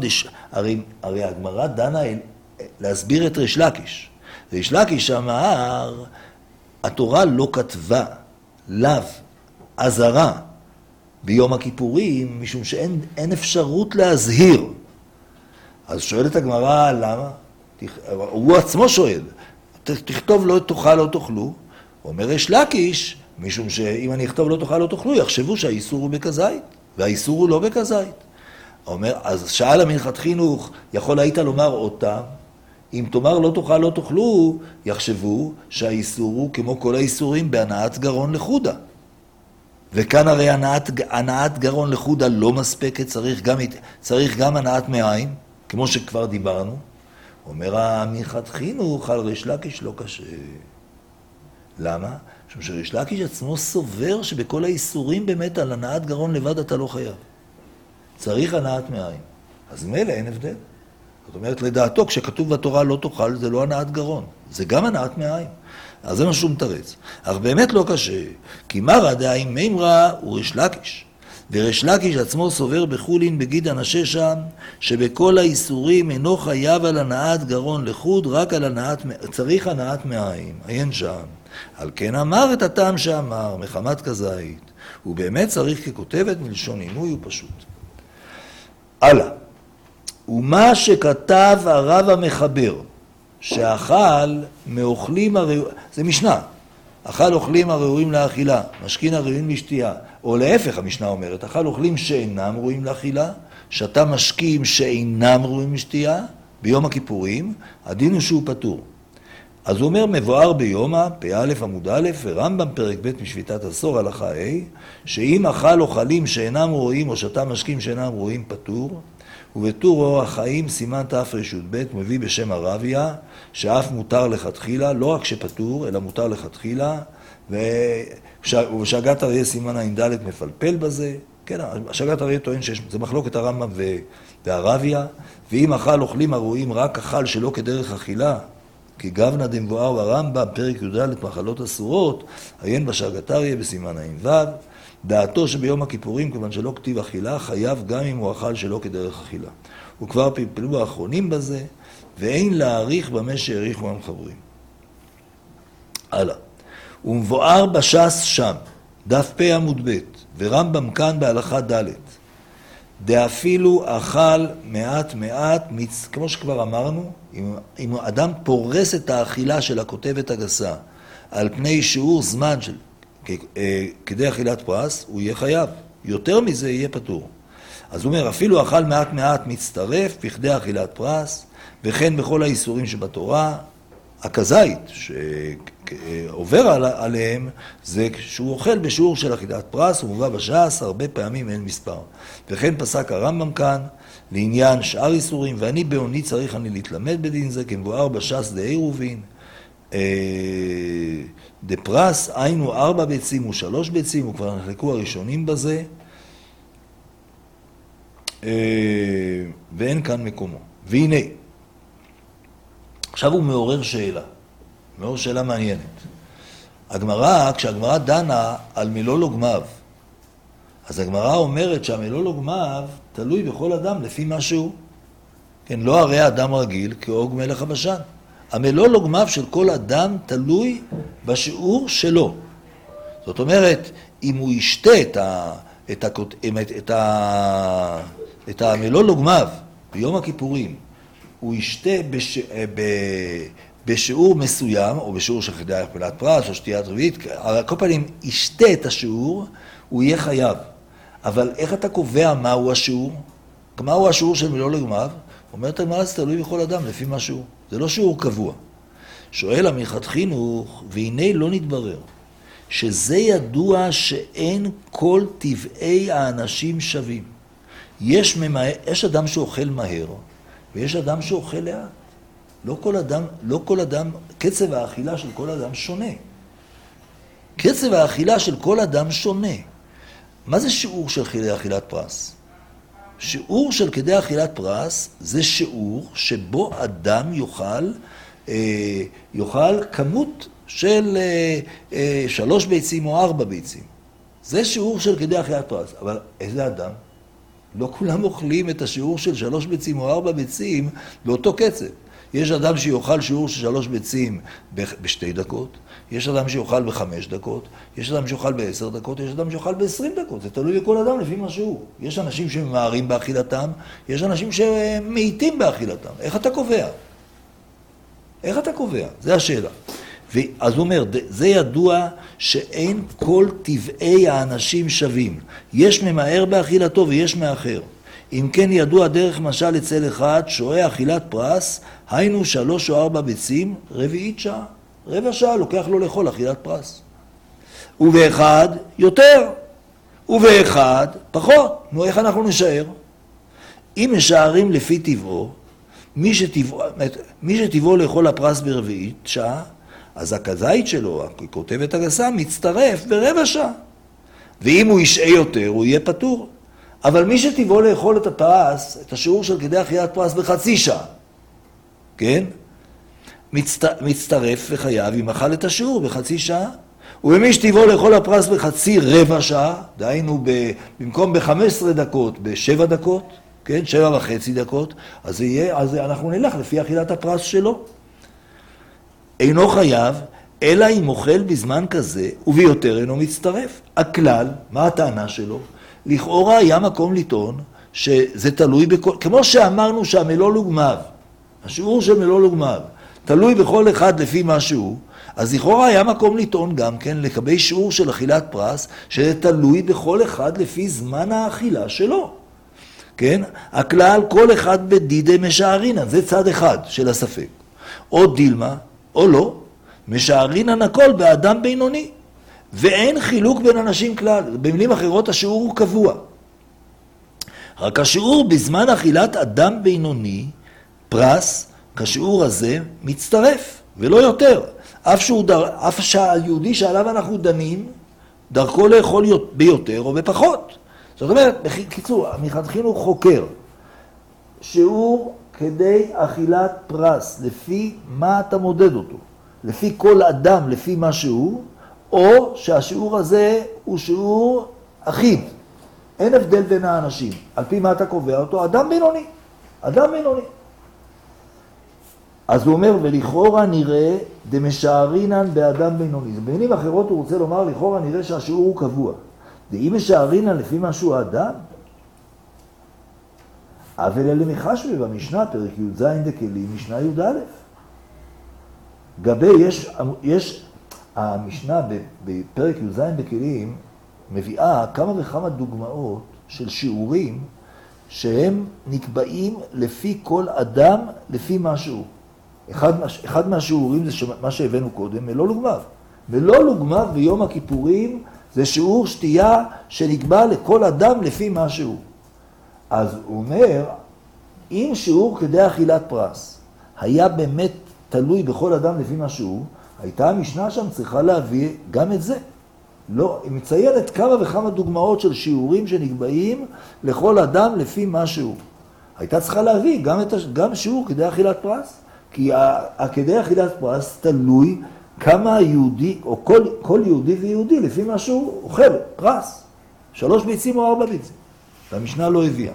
הרי הגמרא דנה להסביר את ריש לקיש. ריש לקיש אמר, התורה לא כתבה לאו אזהרה ביום הכיפורים, משום שאין אפשרות להזהיר. אז שואלת הגמרא, למה? הוא עצמו שואל, תכתוב לא תאכל לא תאכלו. אומר ריש לקיש, משום שאם אני אכתוב לא תאכל לא תאכלו, יחשבו שהאיסור הוא בכזית, והאיסור הוא לא בכזית. אומר, אז שאל המנחת חינוך, יכול היית לומר אותם, אם תאמר לא תאכל לא תאכלו, יחשבו שהאיסור הוא כמו כל האיסורים בהנעת גרון לחודה. וכאן הרי הנעת גרון לחודה לא מספקת, צריך גם הנעת מעיים, כמו שכבר דיברנו. אומר המנחת חינוך, על ריש לקיש לא קשה. למה? משום שריש לקיש עצמו סובר שבכל האיסורים באמת על הנעת גרון לבד אתה לא חייב. צריך הנעת מעיים. אז מילא אין הבדל. זאת אומרת, לדעתו, כשכתוב בתורה לא תאכל, זה לא הנעת גרון. זה גם הנעת מעיים. אז זה מה שהוא מתרץ. אך באמת לא קשה, כי מרא דהאם מימרא הוא ריש לקיש. וריש לקיש עצמו סובר בחולין בגיד אנשי שם, שבכל האיסורים אינו חייב על הנעת גרון לחוד, רק על צריך הנעת מעיים. עיין שם. על כן אמר את הטעם שאמר, מחמת כזית. הוא באמת צריך ככותבת מלשון עינוי ופשוט. הלאה. ומה שכתב הרב המחבר, שאכל מאוכלים הראויים, זה משנה, אכל אוכלים הראויים לאכילה, משכין הראויים לשתייה, או להפך המשנה אומרת, אכל אוכלים שאינם ראויים לאכילה, שתה משקים שאינם ראויים לשתייה, ביום הכיפורים, הדין הוא שהוא פטור. אז הוא אומר, מבואר ביומא, פ"א עמוד א', ורמב"ם פרק ב' משביתת עשור הלכה ה', שאם אכל אוכלים שאינם ראויים או שתה משקים שאינם ראויים פטור, ובטור אורח חיים סימן תר"ב מביא בשם הרביה, שאף מותר לכתחילה, לא רק שפטור, אלא מותר לכתחילה, ושאגת אריה סימן ע"ד מפלפל בזה. כן, שאגת אריה טוען שזה מחלוקת הרמב"ם והרביה, ואם אכל אוכלים הראויים רק אכל שלא כדרך אכילה, כי גוונא דמבואר ברמב"ם, פרק י"ד מחלות אסורות, עיין בשאגת אריה בסימן ע"ו, דעתו שביום הכיפורים, כיוון שלא כתיב אכילה, חייב גם אם הוא אכל שלא כדרך אכילה. וכבר פלפלו האחרונים בזה, ואין להעריך במה שהעריכו המחברים. הלאה. ומבואר בש"ס שם, דף פ' עמוד ב', ורמב"ם כאן בהלכה ד', דאפילו אכל מעט, כמו שכבר אמרנו, אם אדם פורס את האכילה של הכותבת הגסה על פני שיעור זמן של כדי אכילת פרס, הוא יהיה חייב. יותר מזה יהיה פטור. אז הוא אומר, אפילו אכל מעט מצטרף בכדי אכילת פרס, וכן בכל האיסורים שבתורה, הכזית שעובר עליהם, זה שהוא אוכל בשיעור של אכילת פרס, הוא מובא בש"ס, הרבה פעמים אין מספר. וכן פסק הרמב"ם כאן, לעניין שאר איסורים, ואני בעוני צריך אני להתלמד בדין זה, כמבואר בש"ס דעירובין, דפרס, היינו 4 ביצים ו3 ביצים, וכבר נחלקו הראשונים בזה, ואין כאן מקומו. והנה, עכשיו הוא מעורר שאלה מעניינת. כשהגמרא דנה על מילולוגמיו, אז הגמרא אומרת שהמילולוגמיו תלוי בכל אדם לפי משהו. כן, לא הרי האדם רגיל כאוג מלך הבשן. המילולוגמיו של כל אדם תלוי בשיעור שלו. זאת אומרת, אם הוא ישתה את המילולוגמיו ביום הכיפורים, הוא ישתה בשיעור מסוים, או בשיעור של כדי אכילת פרס, או שתיית רביעית, על כל פנים, ישתה את השיעור, הוא יהיה חייב. אבל איך אתה קובע מהו השיעור? מהו השיעור של מילולוגמיו? אומרת הגמרא, זה תלוי בכל אדם לפי מה שהוא. זה לא שיעור קבוע. שואל עמיחת חינוך, והנה לא נתברר, שזה ידוע שאין כל טבעי האנשים שווים. יש אדם שאוכל מהר, ויש אדם שאוכל לאט. לא כל אדם, קצב האכילה של כל אדם שונה. קצב האכילה של כל אדם שונה. מה זה שיעור של כדי אכילת פרס? שיעור של כדי אכילת פרס זה שיעור שבו אדם יאכל כמות של 3 ביצים או 4 ביצים. זה שיעור של כדי אכילת פרס. אבל איזה אדם? לא כולם אוכלים את השיעור של 3 ביצים או 4 ביצים באותו קצב. יש אדם שיאכל שיעור של 3 ביצים ב2 דקות, יש אדם שיאכל ב5 דקות, יש אדם שיאכל ב10 דקות, יש אדם שיאכל ב20 דקות. זה תלוי בכל אדם לפי מה שהוא. יש אנשים שממהרים באכילתם, יש אנשים שמעיטים באכילתם. איך אתה קובע? איך אתה קובע? זה השאלה. אז הוא אומר, זה ידוע שאין כל טבעי האנשים שווים. יש ממהר באכילתו ויש מאחר. אם כן ידוע דרך משל אצל אחד, שואה אכילת פרס, היינו 3 או 4 ביצים, רבעית שעה. רבע שעה לוקח לו לאכול אכילת פרס. ובאחד יותר, ובאחד פחות. נו, איך אנחנו נשאר? אם משערים לפי טבעו, מי שטבעו לאכול הפרס ברבעית שעה, אז הכזית שלו, הכותבת הגסה, מצטרף ברבע שעה. ואם הוא ישעה יותר, הוא יהיה פטור. אבל מי שטבעו לאכול את הפרס, את השיעור של כדי אכילת פרס בחצי שעה, כן? מצטרף וחייב אם אכל את השיעור בחצי שעה. ומי שטבעו לאכול הפרס בחצי רבע שעה, דהיינו במקום ב15 דקות, ב7 דקות, כן? 7.5 דקות, אז אנחנו נלך לפי אכילת הפרס שלו. אינו חייב, אלא אם אוכל בזמן כזה, וביותר אינו מצטרף. הכלל, מה הטענה שלו? לכאורה היה מקום לטעון שזה תלוי בכל, כמו שאמרנו שהמלוא לוגמיו, השיעור של מלוא לוגמיו, תלוי בכל אחד לפי מה שהוא, אז לכאורה היה מקום לטעון גם כן לקבל שיעור של אכילת פרס, שזה תלוי בכל אחד לפי זמן האכילה שלו. כן? הכלל כל אחד בדידי משערינן, זה צד אחד של הספק. או דילמה, או לא, משערינן הכל באדם בינוני. ואין חילוק בין אנשים כלל. במילים אחרות השיעור הוא קבוע. רק השיעור בזמן אכילת אדם בינוני, פרס, כשיעור הזה מצטרף, ולא יותר. אף שהיהודי שעליו אנחנו דנים, דרכו לאכול ביותר או בפחות. זאת אומרת, בקיצור, המחנכים הוא חוקר. שיעור כדי אכילת פרס, לפי מה אתה מודד אותו. לפי כל אדם, לפי מה שהוא, או שהשיעור הזה הוא שיעור אחיד. אין הבדל בין האנשים. על פי מה אתה קובע אותו? אדם בינוני. אדם בינוני. אז הוא אומר, ולכאורה נראה דמשערינן באדם בינוני. במילים אחרות הוא רוצה לומר, לכאורה נראה שהשיעור הוא קבוע. ואם משערינן לפי משהו האדם, אבל אלה מחשבי במשנה, פרק י"ז דקלים, משנה י"א. גבי, יש המשנה בפרק י"ז בכלים מביאה כמה וכמה דוגמאות של שיעורים שהם נקבעים לפי כל אדם, לפי משהו. אחד מהשיעורים זה מה שהבאנו קודם, מלוא לוגמיו. מלוא לוגמיו ביום הכיפורים זה שיעור שתייה שנקבע לכל אדם לפי משהו. אז הוא אומר, אם שיעור כדי אכילת פרס היה באמת תלוי בכל אדם לפי משהו, הייתה המשנה שם צריכה להביא גם את זה. לא, היא מציינת כמה וכמה דוגמאות של שיעורים שנקבעים לכל אדם לפי משהו. הייתה צריכה להביא גם שיעור כדי אכילת פרס, כי כדי אכילת פרס תלוי כמה יהודי, או כל יהודי ויהודי לפי משהו אוכל פרס. 3 ביצים או 4 ביצים. והמשנה לא הביאה.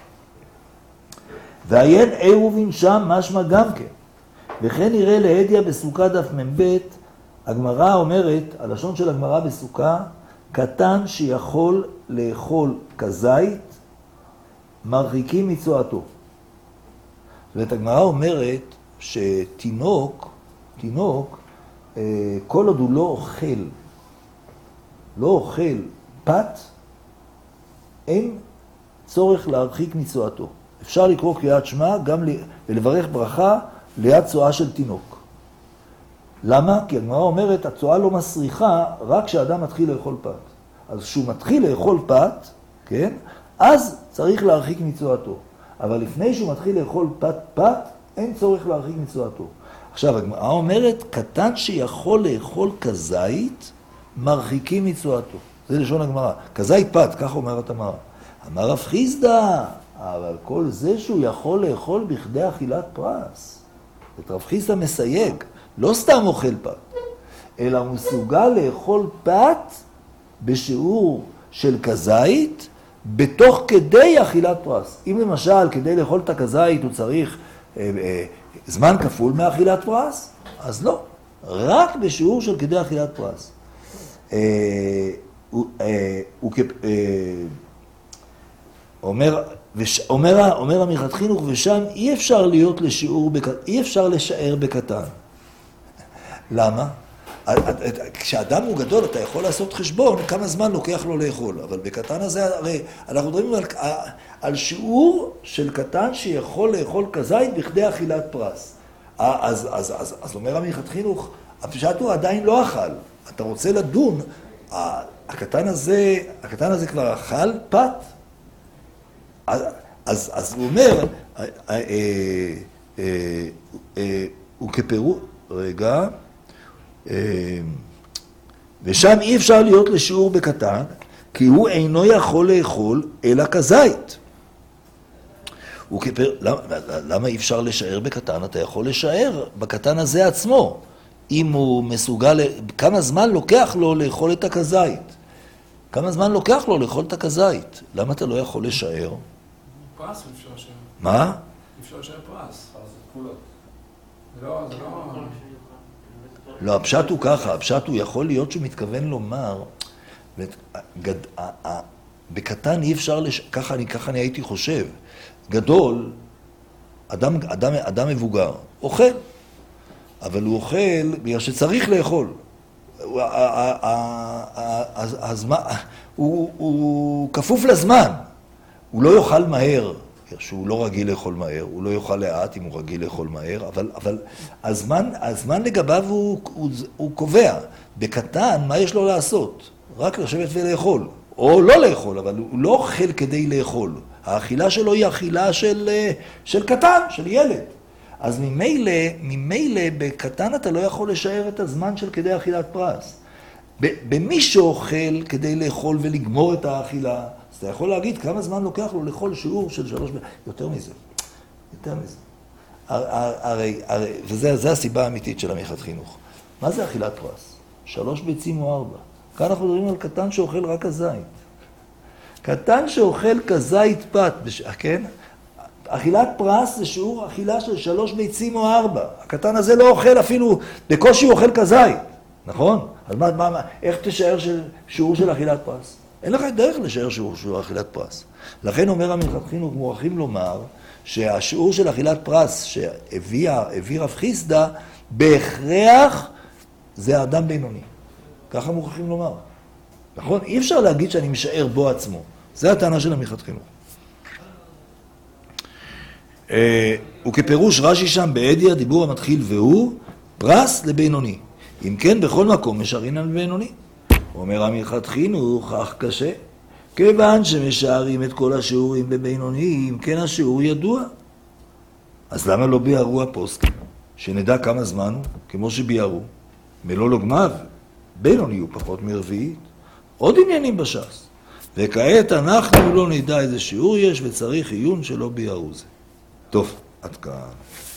ועיין עירובין שם משמע גם כן. וכן נראה להדיה בסוכה דף מ"ב, הגמרא אומרת, הלשון של הגמרא בסוכה, קטן שיכול לאכול כזית, מרחיקים מצואתו. זאת אומרת, הגמרא אומרת שתינוק, כל עוד הוא לא אוכל פת, אין צורך להרחיק מצואתו. אפשר לקרוא קריאת שמע ולברך ברכה ליד צואה של תינוק. למה? כי הגמרא אומרת, הצואה לא מסריחה רק כשאדם מתחיל לאכול פת. אז כשהוא מתחיל לאכול פת, כן? אז צריך להרחיק מצואתו. אבל לפני שהוא מתחיל לאכול פת, אין צורך להרחיק מצואתו. עכשיו, הגמרא אומרת, קטן שיכול לאכול כזית, מרחיקים מצואתו. זה לשון הגמרא. כזית פת, כך אומרת הגמרא. אמר רב חיסדא, אבל כל זה שהוא יכול לאכול בכדי אכילת פרס. את רב חיסדא מסייג, לא סתם אוכל פת, אלא הוא מסוגל לאכול פת בשיעור של כזית, בתוך כדי אכילת פרס. אם למשל, כדי לאכול את הכזית הוא צריך זמן כפול מאכילת פרס, אז לא. רק בשיעור של כדי אכילת פרס. אומר עמיחת חינוך, ושם אי אפשר לשער בקטן. למה? כשאדם הוא גדול, אתה יכול לעשות חשבון כמה זמן לוקח לו לאכול, אבל בקטן הזה, הרי אנחנו מדברים על שיעור של קטן שיכול לאכול כזית בכדי אכילת פרס. אז אומר עמיחת חינוך, הפשט הוא עדיין לא אכל. אתה רוצה לדון, הקטן הזה כבר אכל פת? אז הוא אומר, הוא כפירוש, רגע, ושם אי אפשר להיות לשיעור בקטן, כי הוא אינו יכול לאכול אלא כזית. למה אי אפשר לשער בקטן? אתה יכול לשער בקטן הזה עצמו, אם הוא מסוגל, כמה זמן לוקח לו לאכול את הכזית. כמה זמן לוקח לו לאכול את הכזית? למה אתה לא יכול לשער? פרס אפשר לשער. מה? אפשר לשער פרס. פרס כפולות. זה לא... לא, הפשט הוא ככה, הפשט הוא יכול להיות שהוא מתכוון לומר, בקטן אי אפשר, ככה אני הייתי חושב, גדול, אדם מבוגר, אוכל, אבל הוא אוכל בגלל שצריך לאכול. הוא כפוף לזמן, הוא לא יאכל מהר, שהוא לא רגיל לאכול מהר, הוא לא יאכל לאט אם הוא רגיל לאכול מהר, אבל הזמן לגביו הוא קובע. בקטן, מה יש לו לעשות? רק לשבת ולאכול, או לא לאכול, אבל הוא לא אוכל כדי לאכול. האכילה שלו היא אכילה של קטן, של ילד. אז ממילא בקטן אתה לא יכול לשער את הזמן של כדי אכילת פרס. במי שאוכל כדי לאכול ולגמור את האכילה, אז אתה יכול להגיד כמה זמן לוקח לו לאכול שיעור של 3 יותר מזה. הרי, וזה הסיבה האמיתית של עמיחת חינוך. מה זה אכילת פרס? 3 ביצים או 4. כאן אנחנו מדברים על קטן שאוכל רק הזית. קטן שאוכל כזית פת, כן? אכילת פרס זה שיעור אכילה של 3 ביצים או 4. הקטן הזה לא אוכל אפילו, בקושי הוא אוכל כזית, נכון? אז איך תשאר שיעור של אכילת פרס? אין לך דרך לשאר שיעור של אכילת פרס. לכן אומר עמיחת חינוך, מוכרחים לומר שהשיעור של אכילת פרס שהביא רב חיסדא, בהכרח זה האדם בינוני. ככה מוכרחים לומר. נכון? אי אפשר להגיד שאני משאר בו עצמו. זה הטענה של עמיחת חינוך. וכפירוש רש"י שם בעדיה, דיבור המתחיל והוא פרס לבינוני. אם כן, בכל מקום משארים על בינוני. אומר עמיחת חינוך, אך קשה. כיוון שמשארים את כל השיעורים בבינוני, אם כן השיעור ידוע. אז למה לא ביארו הפוסקים? שנדע כמה זמן הוא, כמו שביארו. מלוא לוגמיו, בינוני הוא פחות מרביעית. עוד עניינים בש"ס. וכעת אנחנו לא נדע איזה שיעור יש וצריך עיון שלא ביארו זה. טוב, עד כאן.